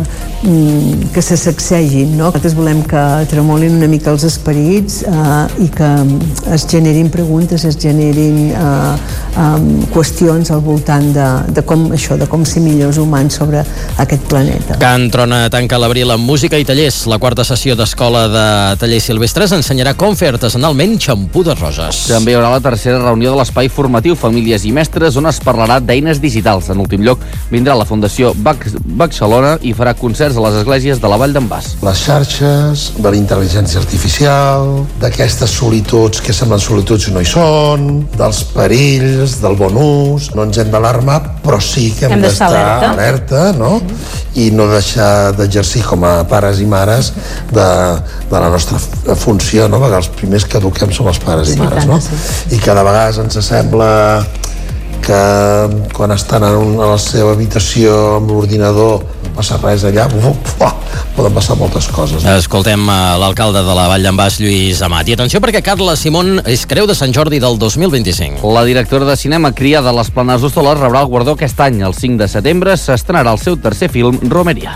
que se sacsegin, no? Nosaltres volem que tremolin una mica els esperits i que es generin preguntes, es generin qüestions al voltant de com ser millors humans sobre aquest planeta. Can Trona tanca l'abril amb música i tallers. La quarta sessió d'Escola de Tallers Silvestres ensenyarà com fer artesanalment xampú de roses. També hi haurà la tercera reunió de l'espai formatiu Famílies i Mestres, on es parlarà d'eines digitals. En últim lloc, vindrà la Fundació Baxalona i farà concerts a les esglésies de la Vall d'en Bas. Les xarxes, de la intel·ligència artificial, d'aquestes solituds que semblen solituds i no hi són, dels perills, del bon ús. No ens hem d'alarmar, però sí que hem d'estar alerta, no? I no deixar d'exercir com a pares i mares de la nostra funció, no? Perquè els primers que eduquem som els pares i mares, no? I cada vegada ens sembla que quan estan en la seva habitació amb l'ordinador no passa res allà, poden passar moltes coses. Escoltem l'alcalde de la Vall d'en Bas, Lluís Amat. I atenció perquè Carla Simón és Creu de Sant Jordi del 2025. La directora de cinema criada a les Planes d'Hostoles rebrà el guardó aquest any. El 5 de setembre s'estrenarà el seu tercer film, Romeria.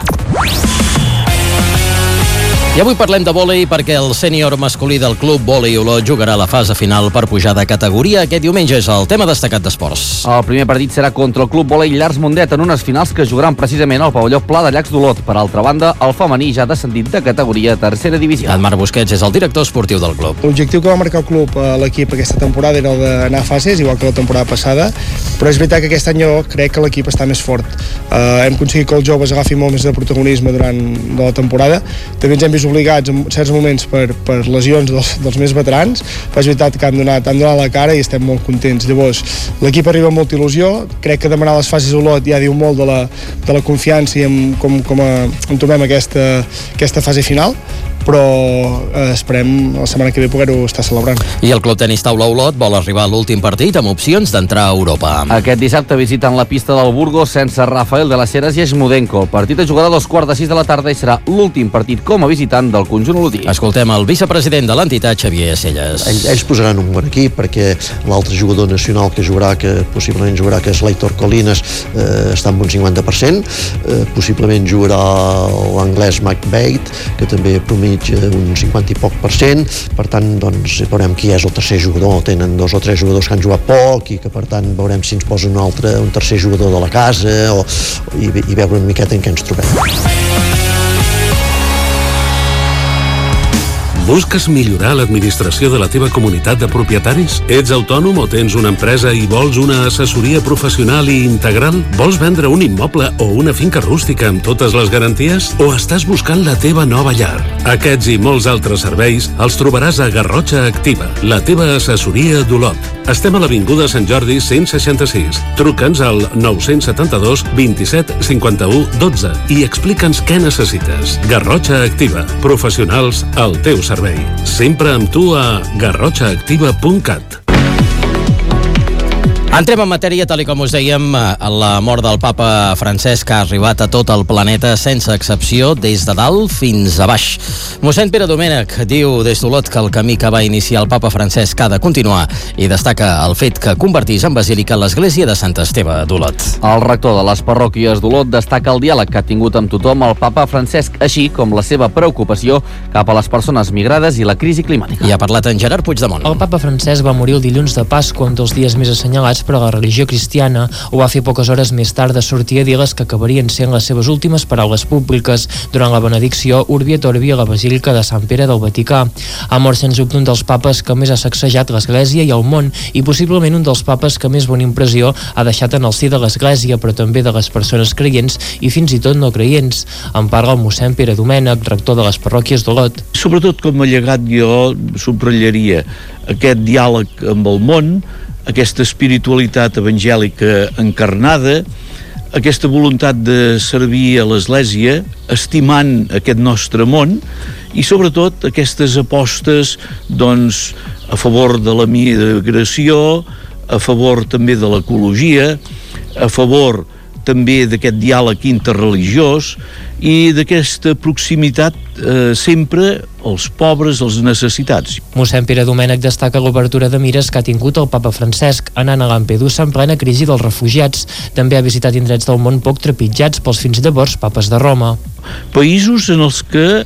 I avui parlem de vòlei perquè el sènior masculí del Club Vòlei Olot jugarà a la fase final per pujar de categoria. Aquest diumenge és el tema destacat d'esports. El primer partit serà contra el Club Vòlei Llars Mundet en unes finals que jugaran precisament al pavelló Pla de Llacs d'Olot. Per altra banda, el femení ja ha descendit de categoria a tercera divisió. Marc Busquets és el director esportiu del club. L'objectiu que va marcar el club a l'equip aquesta temporada era el d'anar a fases, igual que la temporada passada, però és veritat que aquest any jo crec que l'equip està més fort. Hem aconseguit que els joves agafin molt més de protagonisme durant la temporada, també ens hem vist obligats en certs moments per lesions dels més veterans, però és veritat que han donat la cara i estem molt contents. Llavors, l'equip arriba amb molta il·lusió, crec que demanar les fases a Olot ja diu molt de la confiança i com entomem aquesta fase final, però esperem la setmana que ve poder-ho estar celebrant. I el Club Tenis Taula Olot vol arribar a l'últim partit amb opcions d'entrar a Europa. Aquest dissabte visiten la pista del Burgos sense Rafael de las Heras i Esmudenko. El partit es jugarà a 2:45 de la tarda i serà l'últim partit com a visitant del conjunt olotí. Escoltem el vicepresident de l'entitat, Xavier Celles. Ells posaran un bon equip perquè l'altre jugador nacional que possiblement jugarà, que és l'Aitor Colinas, està amb un 50%, possiblement jugarà l'anglès McBaid, que també promet un 50 i poc %, per tant doncs veurem qui és el tercer jugador, tenen 2 o 3 jugadors que han jugat poc i que per tant veurem si ens posa un tercer jugador de la casa i veure una miqueta en què ens trobem. Busques millorar l'administració de la teva comunitat de propietaris? Ets autònom o tens una empresa i vols una assessoria professional i integral? Vols vendre un immoble o una finca rústica amb totes les garanties? O estàs buscant la teva nova llar? Aquests i molts altres serveis els trobaràs a Garrotxa Activa, la teva assessoria d'Olot. Estem a l'Avinguda Sant Jordi 166. Truca'ns al 972 27 51 12 i explica'ns què necessites. Garrotxa Activa, professionals al teu servei. Sempre amb tu a garrotxaactiva.cat. Entrem en matèria, tal com us dèiem, la mort del papa Francesc ha arribat a tot el planeta sense excepció, des de dalt fins a baix. Mossèn Pere Domènech diu des d'Olot que el camí que va iniciar el papa Francesc ha de continuar i destaca el fet que convertís en basílica l'església de Sant Esteve d'Olot. El rector de les parròquies d'Olot destaca el diàleg que ha tingut amb tothom el papa Francesc, així com la seva preocupació cap a les persones migrades i la crisi climàtica. I ha parlat en Gerard Puigdemont. El papa Francesc va morir el dilluns de Pasqua, un dels dies més assenyalats per a la religió cristiana. Ho va fer poques hores més tard de sortir a dir les que acabarien sent les seves últimes paraules públiques durant la benedicció Urbi et Orbi a la Basílica de Sant Pere del Vaticà. Ha mort sens dubte un dels papes que més ha sacsejat l'Església i el món i possiblement un dels papes que més bona impressió ha deixat en el si de l'Església, però també de les persones creients i fins i tot no creients. En parla el mossèn Pere Domènech, rector de les parròquies d'Olot. Sobretot com a llegat jo subratllaria aquest diàleg amb el món, aquesta espiritualitat evangèlica encarnada, aquesta voluntat de servir a l'Església, estimant aquest nostre món i sobretot aquestes apostes doncs, a favor de la migració, a favor també de l'ecologia, a favor també d'aquest diàleg interreligiós i d'aquesta proximitat sempre als pobres, als necessitats. Mossèn Pere Domènech destaca l'obertura de mires que ha tingut el papa Francesc anant a Lampedusa en plena crisi dels refugiats. També ha visitat indrets del món poc trepitjats pels fins llavors papes de Roma. Països en els que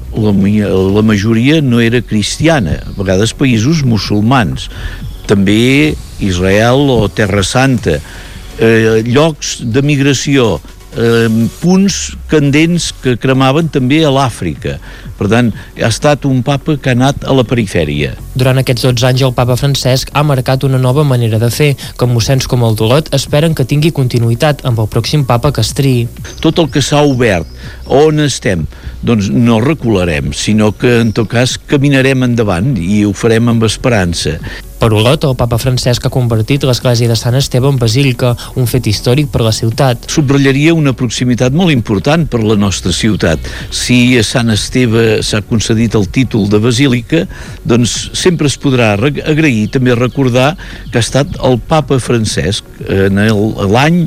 la majoria no era cristiana, a vegades països musulmans, també Israel o Terra Santa, llocs de migració, punts candents que cremaven també a l'Àfrica. Per tant, ha estat un papa que ha anat a la perifèria. Durant aquests 12 anys el papa Francesc ha marcat una nova manera de fer, que mossens com el d'Olot esperen que tingui continuïtat amb el pròxim papa que es triï. Tot el que s'ha obert, on estem, doncs no recularem, sinó que en tot cas caminarem endavant i ho farem amb esperança. Per Olot, el papa Francesc ha convertit l'església de Sant Esteve en basílica, un fet històric per la ciutat. Subratllaria una proximitat molt important per la nostra ciutat. Si a Sant Esteve s'ha concedit el títol de basílica, doncs sempre es podrà agrair, també recordar que ha estat el papa Francesc en l'any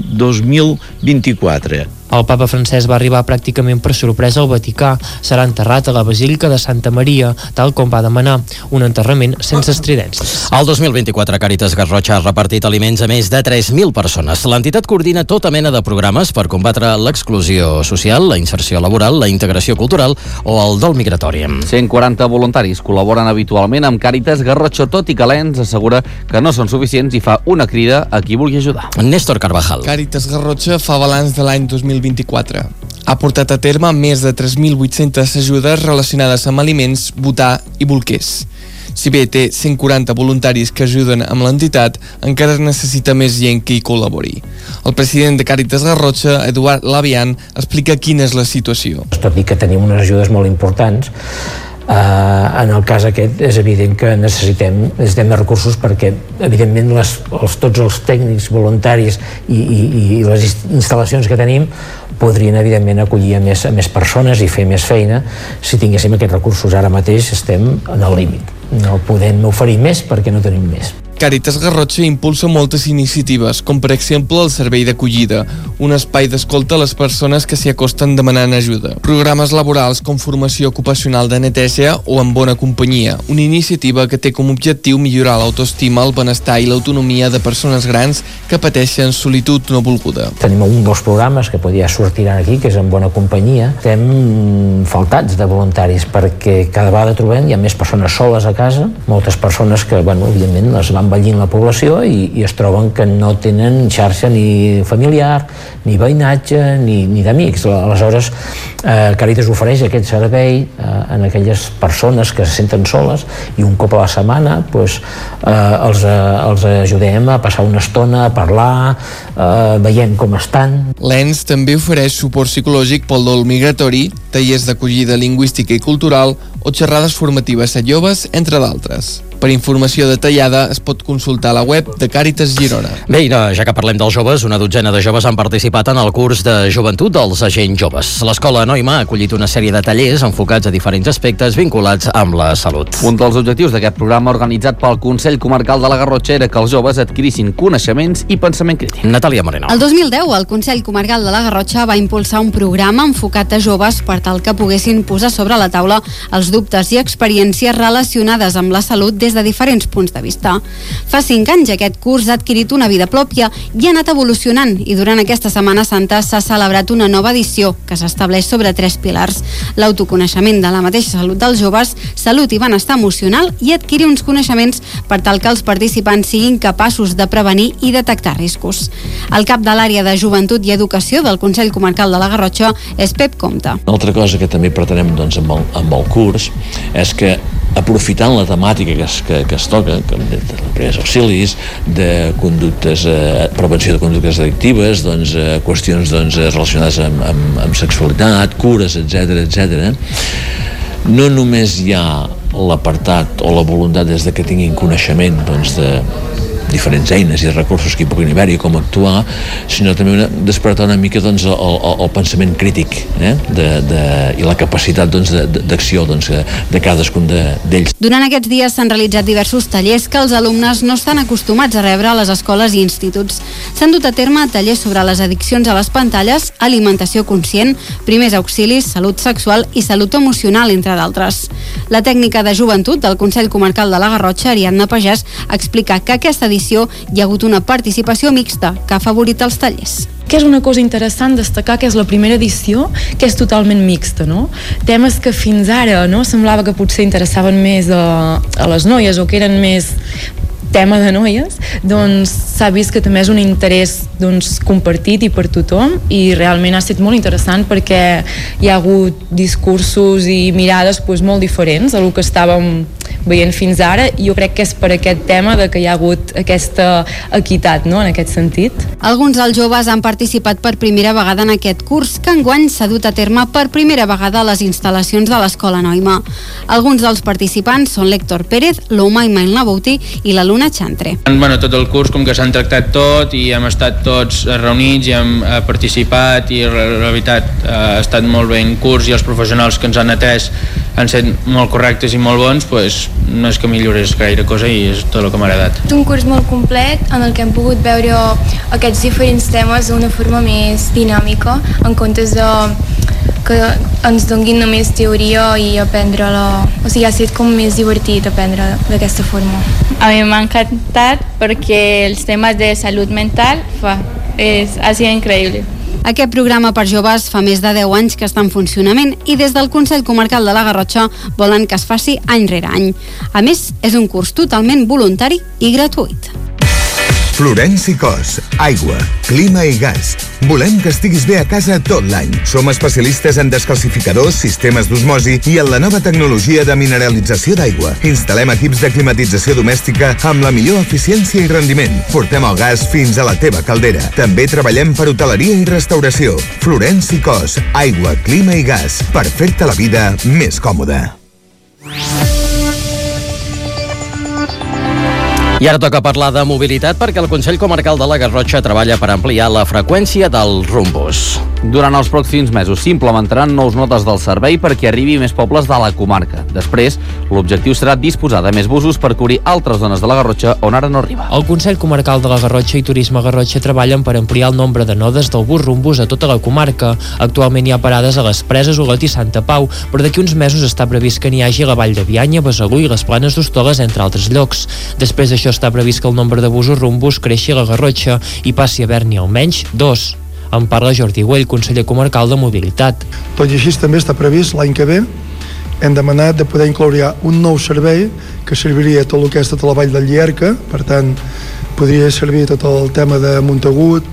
2024. El papa Francesc va arribar pràcticament per sorpresa al Vaticà. Serà enterrat a la Basílica de Santa Maria, tal com va demanar, un enterrament sense estridències. El 2024 Càritas Garrotxa ha repartit aliments a més de 3.000 persones. L'entitat coordina tota mena de programes per combatre l'exclusió social, la inserció laboral, la integració cultural o el dol migratori. 140 voluntaris col·laboren habitualment amb Càritas Garrotxa, tot i que l'ENS assegura que no són suficients i fa una crida a qui vulgui ajudar. Néstor Carvajal. Càritas Garrotxa fa balanç de l'any 2024. Ha portat a terme més de 3.800 ajudes relacionades amb aliments, butà i bolquers. Si bé té 140 voluntaris que ajuden amb l'entitat, encara necessita més gent que hi col·labori. El president de Càritas Garrotxa, Eduard Labian, explica quina és la situació. Tot i que tenim unes ajudes molt importants, en el cas aquest és evident que necessitem més recursos perquè evidentment tots els tècnics voluntaris i les instal·lacions que tenim podrien evidentment acollir a més persones i fer més feina si tinguéssim aquests recursos. Ara mateix estem en el límit, no podem oferir més perquè no tenim més. Càritas Garrotxa impulsa moltes iniciatives, com per exemple el servei d'acollida, un espai d'escolta a les persones que s'hi acosten demanant ajuda. Programes laborals com formació ocupacional de neteja o en bona companyia, una iniciativa que té com a objectiu millorar l'autoestima, el benestar i l'autonomia de persones grans que pateixen solitud no volguda. Tenim un dels programes que ja sortiran aquí, que és en bona companyia. Estem faltats de voluntaris perquè cada vegada trobem hi ha més persones soles a casa, moltes persones que, evidentment, les van envellint la població i es troben que no tenen xarxa ni familiar, ni veïnatge, ni d'amics. Aleshores, Càritas ofereix aquest servei a aquelles persones que se senten soles i un cop a la setmana els ajudem a passar una estona, a parlar, veiem com estan. L'ENS també ofereix suport psicològic pel dol migratori, tallers d'acollida lingüística i cultural o xerrades formatives a joves, entre d'altres. Per informació detallada es pot consultar a la web de Càritas Girona. Bé, ja que parlem dels joves, una dotzena de joves han participat en el curs de joventut dels agents joves. L'escola Noima ha acollit una sèrie de tallers enfocats a diferents aspectes vinculats amb la salut. Un dels objectius d'aquest programa organitzat pel Consell Comarcal de la Garrotxa era que els joves adquirissin coneixements i pensament crític. Natàlia Moreno. El 2010, el Consell Comarcal de la Garrotxa va impulsar un programa enfocat a joves per tal que poguessin posar sobre la taula els dubtes i experiències relacionades amb la salut des de diferents punts de vista. Fa 5 anys aquest curs ha adquirit una vida pròpia i ha anat evolucionant i durant aquesta Setmana Santa s'ha celebrat una nova edició que s'estableix sobre 3 pilars: l'autoconeixement de la mateixa salut dels joves, salut i benestar emocional i adquirir uns coneixements per tal que els participants siguin capaços de prevenir i detectar riscos. El cap de l'àrea de Joventut i Educació del Consell Comarcal de la Garrotxa és Pep Comte. Una altra cosa que també pretenem amb el curs és que aprofitant la temàtica que es toca, com de primers auxilis, de conductes, prevenció de conductes addictives, qüestions relacionades amb sexualitat, cures, etc. No només hi ha l'apartat o la voluntat des de que tinguin coneixement de diferents eines i recursos que hi puguin haver-hi com actuar, sinó també despertar una mica el pensament crític i la capacitat d'acció de cadascun d'ells. Durant aquests dies s'han realitzat diversos tallers que els alumnes no estan acostumats a rebre a les escoles i instituts. S'han dut a terme tallers sobre les addiccions a les pantalles, alimentació conscient, primers auxilis, salut sexual i salut emocional, entre d'altres. La tècnica de joventut del Consell Comarcal de la Garrotxa, Ariadna Pagès, explica que aquesta edició hi ha hagut una participació mixta que ha afavorit els tallers. Que és una cosa interessant destacar que és la primera edició que és totalment mixta, no? Temes que fins ara semblava que potser interessaven més a les noies o que eren més tema de noies, doncs s'ha vist que també és un interès compartit i per tothom i realment ha estat molt interessant perquè hi ha hagut discursos i mirades molt diferents a el que estàvem veient fins ara i jo crec que és per aquest tema de que hi ha hagut aquesta equitat, en aquest sentit. Alguns dels joves han participat per primera vegada en aquest curs que enguany s'ha dut a terme per primera vegada a les instal·lacions de l'Escola Noima. Alguns dels participants són l'Héctor Pérez, l'Umaima Nabouti i la Luna Chantre. Tot el curs, com que s'han tractat tot i hem estat tots reunits i hem participat i la veritat ha estat molt bé en curs i els professionals que ens han atès han estat molt correctes i molt bons, no és que millorés gaire cosa i és tot el que m'ha agradat. És un curs molt complet en el que hem pogut veure aquests diferents temes d'una forma més dinàmica, en comptes de que ens donguin només teoria i aprendre-la. O sigui, ha estat com més divertit aprendre d'aquesta forma. A mi m'ha encantat perquè els temes de salut mental ha sigut increïble. Aquest programa per joves fa més de 10 anys que està en funcionament i des del Consell Comarcal de la Garrotxa volen que es faci any rere any. A més, és un curs totalment voluntari i gratuït. Florenci Cos, aigua, clima i gas. Volem que estiguis bé a casa tot l'any. Som especialistes en descalcificadors, sistemes d'osmosi i en la nova tecnologia de mineralització d'aigua. Instal·lem equips de climatització domèstica amb la millor eficiència i rendiment. Portem el gas fins a la teva caldera. També treballem per hoteleria i restauració. Florenci Cos, aigua, clima i gas, per fer-te la vida més còmoda. I ara toca parlar de mobilitat perquè el Consell Comarcal de la Garrotxa treballa per ampliar la freqüència del rumbus. Durant els pròxims mesos s'implementaran nous notes del servei perquè arribi més pobles de la comarca. Després, l'objectiu serà disposar de més busos per cobrir altres zones de la Garrotxa on ara no arriba. El Consell Comarcal de la Garrotxa i Turisme Garrotxa treballen per ampliar el nombre de nodes del bus rumbus a tota la comarca. Actualment hi ha parades a les Preses, Olot i Santa Pau, però d'aquí uns mesos està previst que n'hi hagi a la Vall de Bianya, Besalú i les Planes d'Hostoles, entre altres llocs. Després d'això està previst que el nombre de busos rumbus creixi a la Garrotxa i passi a haver-n'hi almenys 2. En parla Jordi Güell, conseller comarcal de Mobilitat. Tot i així també està previst l'any que ve hem demanat de poder incloure un nou servei que serviria tot el que és tota la vall del Llierca, per tant podria servir tot el tema de Montagut,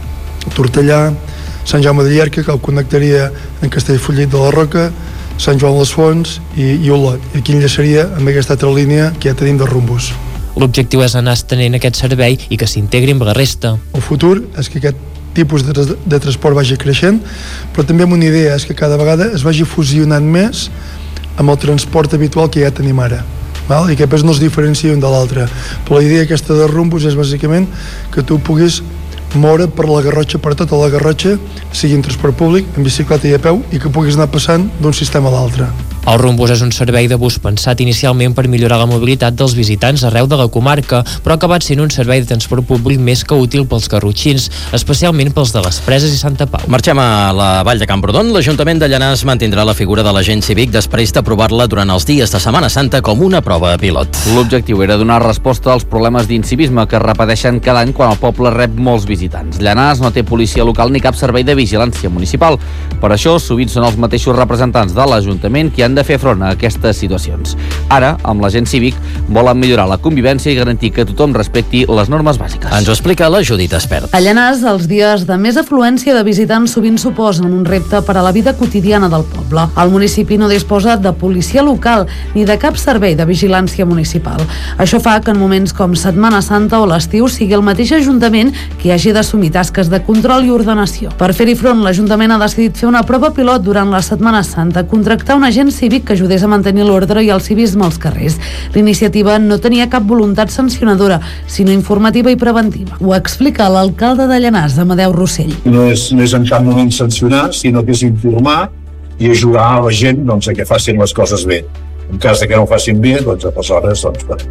Tortellà, Sant Jaume de Llierca, que el connectaria en Castellfollit de la Roca, Sant Joan les Fonts i Olot. I aquí enllaçaria amb aquesta altra línia que ja tenim de rumbus. L'objectiu és anar estenent aquest servei i que s'integri amb la resta. El futur és que aquest tipus de transport vagi creixent, però també amb una idea és que cada vegada es vagi fusionant més amb el transport habitual que ja tenim ara. Val? I que després no es diferencia un de l'altre. Però la idea aquesta de rumbus és bàsicament que tu puguis moure per la Garrotxa, per tota la Garrotxa, sigui en transport públic, en bicicleta i a peu, i que puguis anar passant d'un sistema a l'altre. El rumbus és un servei de bus pensat inicialment per millorar la mobilitat dels visitants arreu de la comarca, però ha acabat sent un servei de transport públic més que útil pels garrotxins, especialment pels de les Preses i Santa Pau. Marxem a la Vall de Camprodon. L'Ajuntament de Llanars mantindrà la figura de l'agent cívic després d'aprovar-la durant els dies de Setmana Santa com una prova pilot. L'objectiu era donar resposta als problemes d'incivisme que es repeteixen cada any quan el poble rep molts visitants. Llanars no té policia local ni cap servei de vigilància municipal. Per això, sovint són els mateixos representants de l'Ajuntament qui han de fer front a aquestes situacions. Ara, amb l'agent cívic, volen millorar la convivència i garantir que tothom respecti les normes bàsiques. Ens ho explica la Judit Espert. A Llanars, els dies de més afluència de visitants sovint suposen un repte per a la vida quotidiana del poble. El municipi no disposa de policia local ni de cap servei de vigilància municipal. Això fa que en moments com Setmana Santa o l'estiu sigui el mateix Ajuntament qui hagi d'assumir tasques de control i ordenació. Per fer-hi front, l'Ajuntament ha decidit fer una prova pilot durant la Setmana Santa, contractar un agent cívic que ajudés a mantenir l'ordre i el civisme als carrers. L'iniciativa no tenia cap voluntat sancionadora, sinó informativa i preventiva. Ho explica l'alcalde de Llanars, Amadeu Rossell. No és en cap moment sancionar, sinó que és informar i ajudar a la gent a que facin les coses bé. En cas de que no ho facin bé, aleshores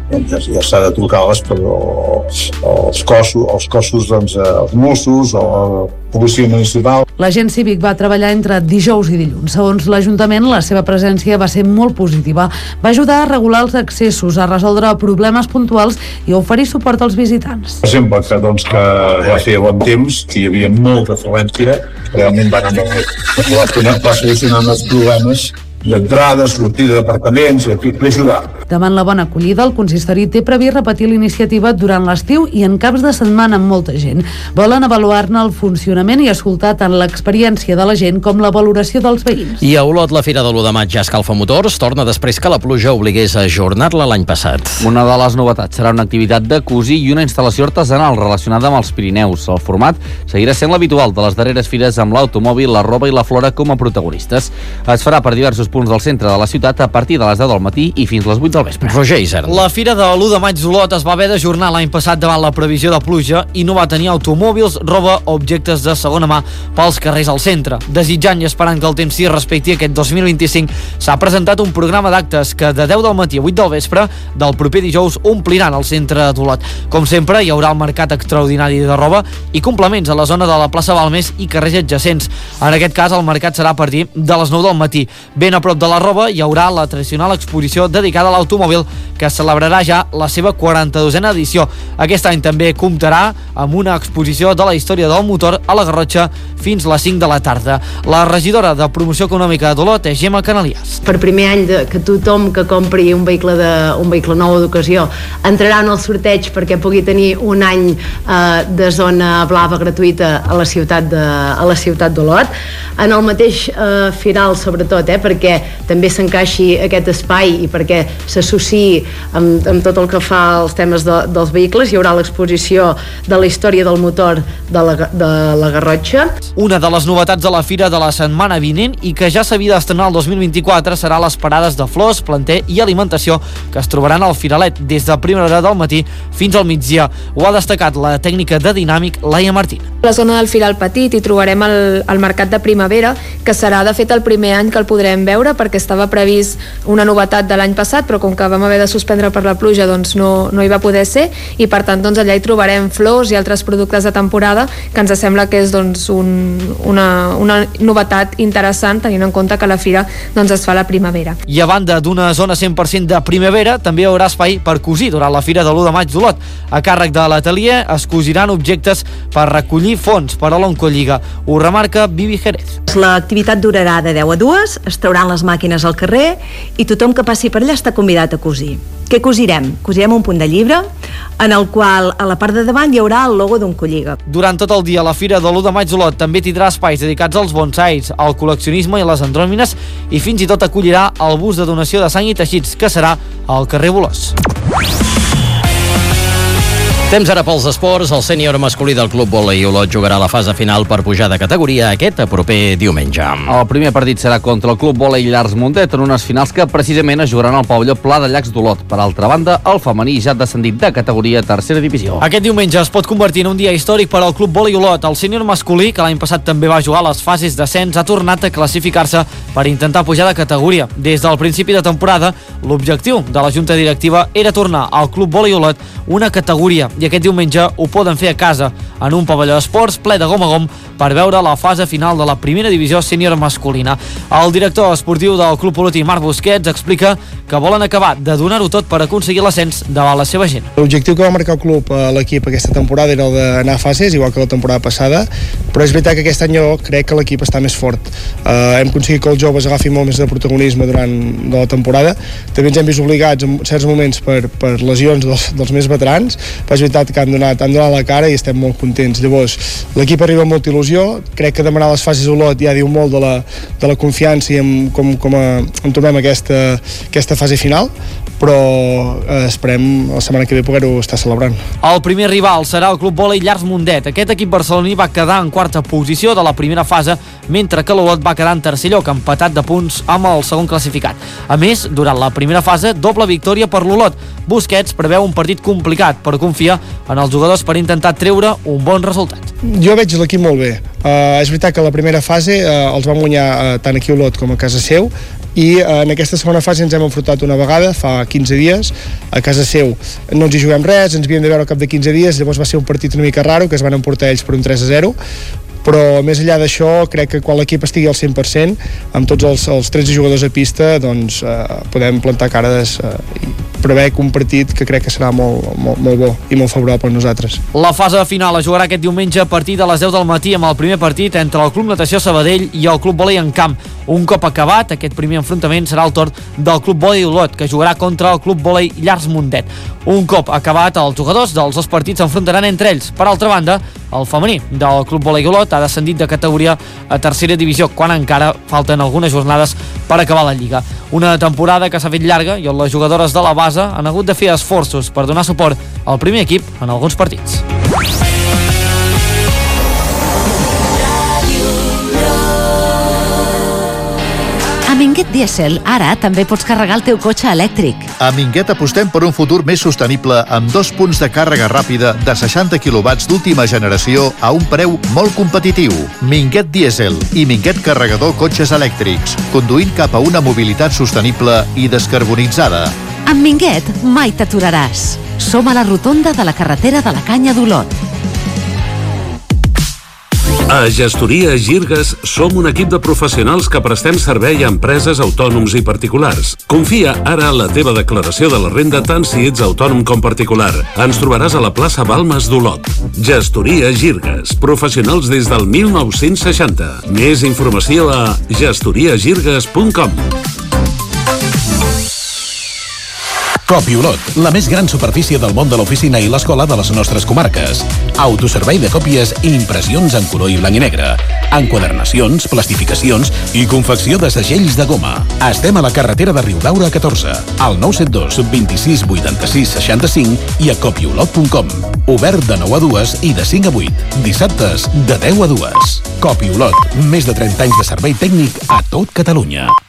ja s'ha de trucar els cossos, els Mossos o la policia municipal. L'agent cívic va treballar entre dijous i dilluns. Segons l'Ajuntament, la seva presència va ser molt positiva. Va ajudar a regular els accessos, a resoldre problemes puntuals i a oferir suport als visitants. Per exemple, que ja feia bon temps, que hi havia molta afluència, realment van solucionar els problemes d'entrada, sortida d'apartaments, i ajudar. Davant la bona acollida, el consistori té previst repetir l'iniciativa durant l'estiu i en caps de setmana amb molta gent. Volen avaluar-ne el funcionament i escoltar tant l'experiència de la gent com la valoració dels veïns. I a Olot, la Fira de l'1 de maig ja escalfa motors, torna després que la pluja obligués a ajornar-la l'any passat. Una de les novetats serà una activitat de cosir i una instal·lació artesanal relacionada amb els Pirineus. El format seguirà sent l'habitual de les darreres fires amb l'automòbil, la roba i la flora com a protagonistes. Es farà per diversos punts del centre de la ciutat a partir de les 10 del matí i fins les 8 del vespre. Roger Isern. La fira de l'1 de maig d'Olot es va haver d'ajornar l'any passat davant la previsió de pluja i no va tenir automòbils, roba o objectes de segona mà pels carrers al centre. Desitjant i esperant que el temps s'hi respecti aquest 2025, s'ha presentat un programa d'actes que de 10 del matí a 8 del vespre del proper dijous ompliran el centre d'Olot. Com sempre, hi haurà el mercat extraordinari de roba i complements a la zona de la plaça Balmes i carrers adjacents. En aquest cas, el mercat serà a partir de les 9 del matí. Ben a prop de la roba hi haurà la tradicional exposició dedicada a l'automòbil que celebrarà ja la seva 42a edició. Aquest any també comptarà amb una exposició de la història del motor a la Garrotxa fins les 5 de la tarda. La regidora de Promoció Econòmica d'Olot és Gemma Canalias. Per primer any que tothom que compri un vehicle nou d'ocasió entrarà en el sorteig perquè pugui tenir un any de zona blava gratuïta a la ciutat d'Olot. En el mateix firal, sobretot, perquè també s'encaixi aquest espai i perquè s'associï amb tot el que fa als temes dels vehicles, hi haurà l'exposició de la història del motor de la Garrotxa. Una de les novetats de la fira de la setmana vinent i que ja s'havia d'estrenar el 2024 serà les parades de flors, planter i alimentació que es trobaran al firalet des de primera hora del matí fins al migdia. Ho ha destacat la tècnica de Dinàmic, Laia Martín. A la zona del Firal Petit hi trobarem el mercat de primavera, que serà de fet el primer any que el podrem veure perquè estava previst una novetat de l'any passat, però com que vam haver de suspendre per la pluja doncs no hi va poder ser, i per tant doncs, allà hi trobarem flors i altres productes de temporada que ens sembla que és doncs, una novetat interessant tenint en compte que la fira doncs, es fa a la primavera. I a banda d'una zona 100% de primavera, també hi haurà espai per cosir durant la fira de l'1 de maig d'Olot. A càrrec de l'atelier es cosiran objectes per recollir fons per a l'Oncolliga. Ho remarca Vivi Jerez. L'activitat durarà de 10 a 2, es trauran les màquines al carrer i tothom que passi per allà està convidat a cosir. Què cosirem? Cosirem un punt de llibre en el qual a la part de davant hi haurà el logo d'Oncolliga. Durant tot el dia la fira de l'1 de maig d'Olot també tindrà espais dedicats als bonsais, al col·leccionisme i a les andròmines i fins i tot acollirà el bus de donació de sang i teixits que serà al carrer Bolòs. Temps ara pels esports. El sènior masculí del Club Vòlei Olot jugarà la fase final per pujar de categoria aquest proper diumenge. El primer partit serà contra el Club Vòlei Llars Mundet en unes finals que precisament es jugaran al pavelló Pla de Llacs d'Olot. Per altra banda, el femení ja ha descendit de categoria tercera divisió. Aquest diumenge es pot convertir en un dia històric per al Club Vòlei Olot. El sènior masculí, que l'any passat també va jugar a les fases d'ascens, ha tornat a classificar-se per intentar pujar de categoria. Des del principi de temporada, l'objectiu de la junta directiva era tornar al Club Vòlei Olot una categoria, i aquest diumenge ho poden fer a casa, en un pavelló d'esports ple de gom a gom per veure la fase final de la primera divisió sènior masculina. El director esportiu del Club Olotí, Marc Busquets, explica que volen acabar de donar-ho tot per aconseguir l'ascens davant la seva gent. L'objectiu que va marcar el club a l'equip aquesta temporada era el d'anar a fases, igual que la temporada passada, però és veritat que aquest any jo crec que l'equip està més fort. Hem aconseguit que els joves agafin molt més de protagonisme durant la temporada. També ens hem vist obligats en certs moments per lesions dels més veterans, però és veritat que han donat la cara i estem molt contents. Llavors, l'equip arriba amb molta il·lusió, crec que demanar les fases a Olot ja diu molt de la confiança i com entomem aquesta fase final, però esperem la setmana que ve poder-ho estar celebrant. El primer rival serà el Club Vòlei Llars Mundet. Aquest equip barceloní va quedar en quarta posició de la primera fase, mentre que l'Olot va quedar en tercer lloc, empatat de punts amb el segon classificat. A més, durant la primera fase, doble victòria per l'Olot. Busquets preveu un partit complicat, però confia en els jugadors per intentar treure un bon resultat. Jo veig l'equip molt bé. És veritat que la primera fase els vam guanyar tant aquí a Olot com a casa seu, i en aquesta segona fase ens hem enfrontat una vegada, fa 15 dies, a casa seu. No ens hi juguem res, ens havíem de veure al cap de 15 dies, llavors va ser un partit una mica raro, que es van emportar ells per un 3-0, però més enllà d'això crec que quan l'equip estigui al 100%, amb tots els 13 jugadors a pista, doncs podem plantar cares i prevec un partit que crec que serà molt bo i molt favorable per nosaltres. La fase final es jugarà aquest diumenge a partir de les 10 del matí amb el primer partit entre el Club Natació Sabadell i el Club Vòlei en Camp. Un cop acabat aquest primer enfrontament serà el torn del Club Vòlei Olot, que jugarà contra el Club Vòlei Llars Mundet. Un cop acabat, els jugadors dels dos partits s'enfrontaran entre ells. Per altra banda, el femení del Club Vòlei Olot ha descendit de categoria a tercera divisió, quan encara falten algunes jornades per acabar la Lliga. Una temporada que s'ha fet llarga i on les jugadores de la base han hagut de fer esforços per donar suport al primer equip en alguns partits. A Minguet Diesel, ara també pots carregar el teu cotxe elèctric. A Minguet apostem per un futur més sostenible amb 2 punts de càrrega ràpida de 60 kW d'última generació a un preu molt competitiu. Minguet Diesel i Minguet Carregador Cotxes Elèctrics, conduint cap a una mobilitat sostenible i descarbonitzada. Amb Minguet mai t'aturaràs. Som a la rotonda de la carretera de la Canya d'Olot. A Gestoria Girgues som un equip de professionals que prestem servei a empreses, autònoms i particulars. Confia ara en la teva declaració de la renda tant si ets autònom com particular. Ens trobaràs a la plaça Balmes d'Olot. Gestoria Girgues, professionals des del 1960. Més informació a gestoriagirgues.com. Copiolot, la més gran superfície del món de l'oficina i l'escola de les nostres comarques. Autoservei de còpies i impressions en color i blanc i negre. Enquadernacions, plastificacions i confecció de segells de goma. Estem a la carretera de Riudaura 14, al 972 26 86 65 i a copiolot.com. Obert de 9 a 2 i de 5 a 8. Dissabtes de 10 a 2. Copiolot, més de 30 anys de servei tècnic a tot Catalunya.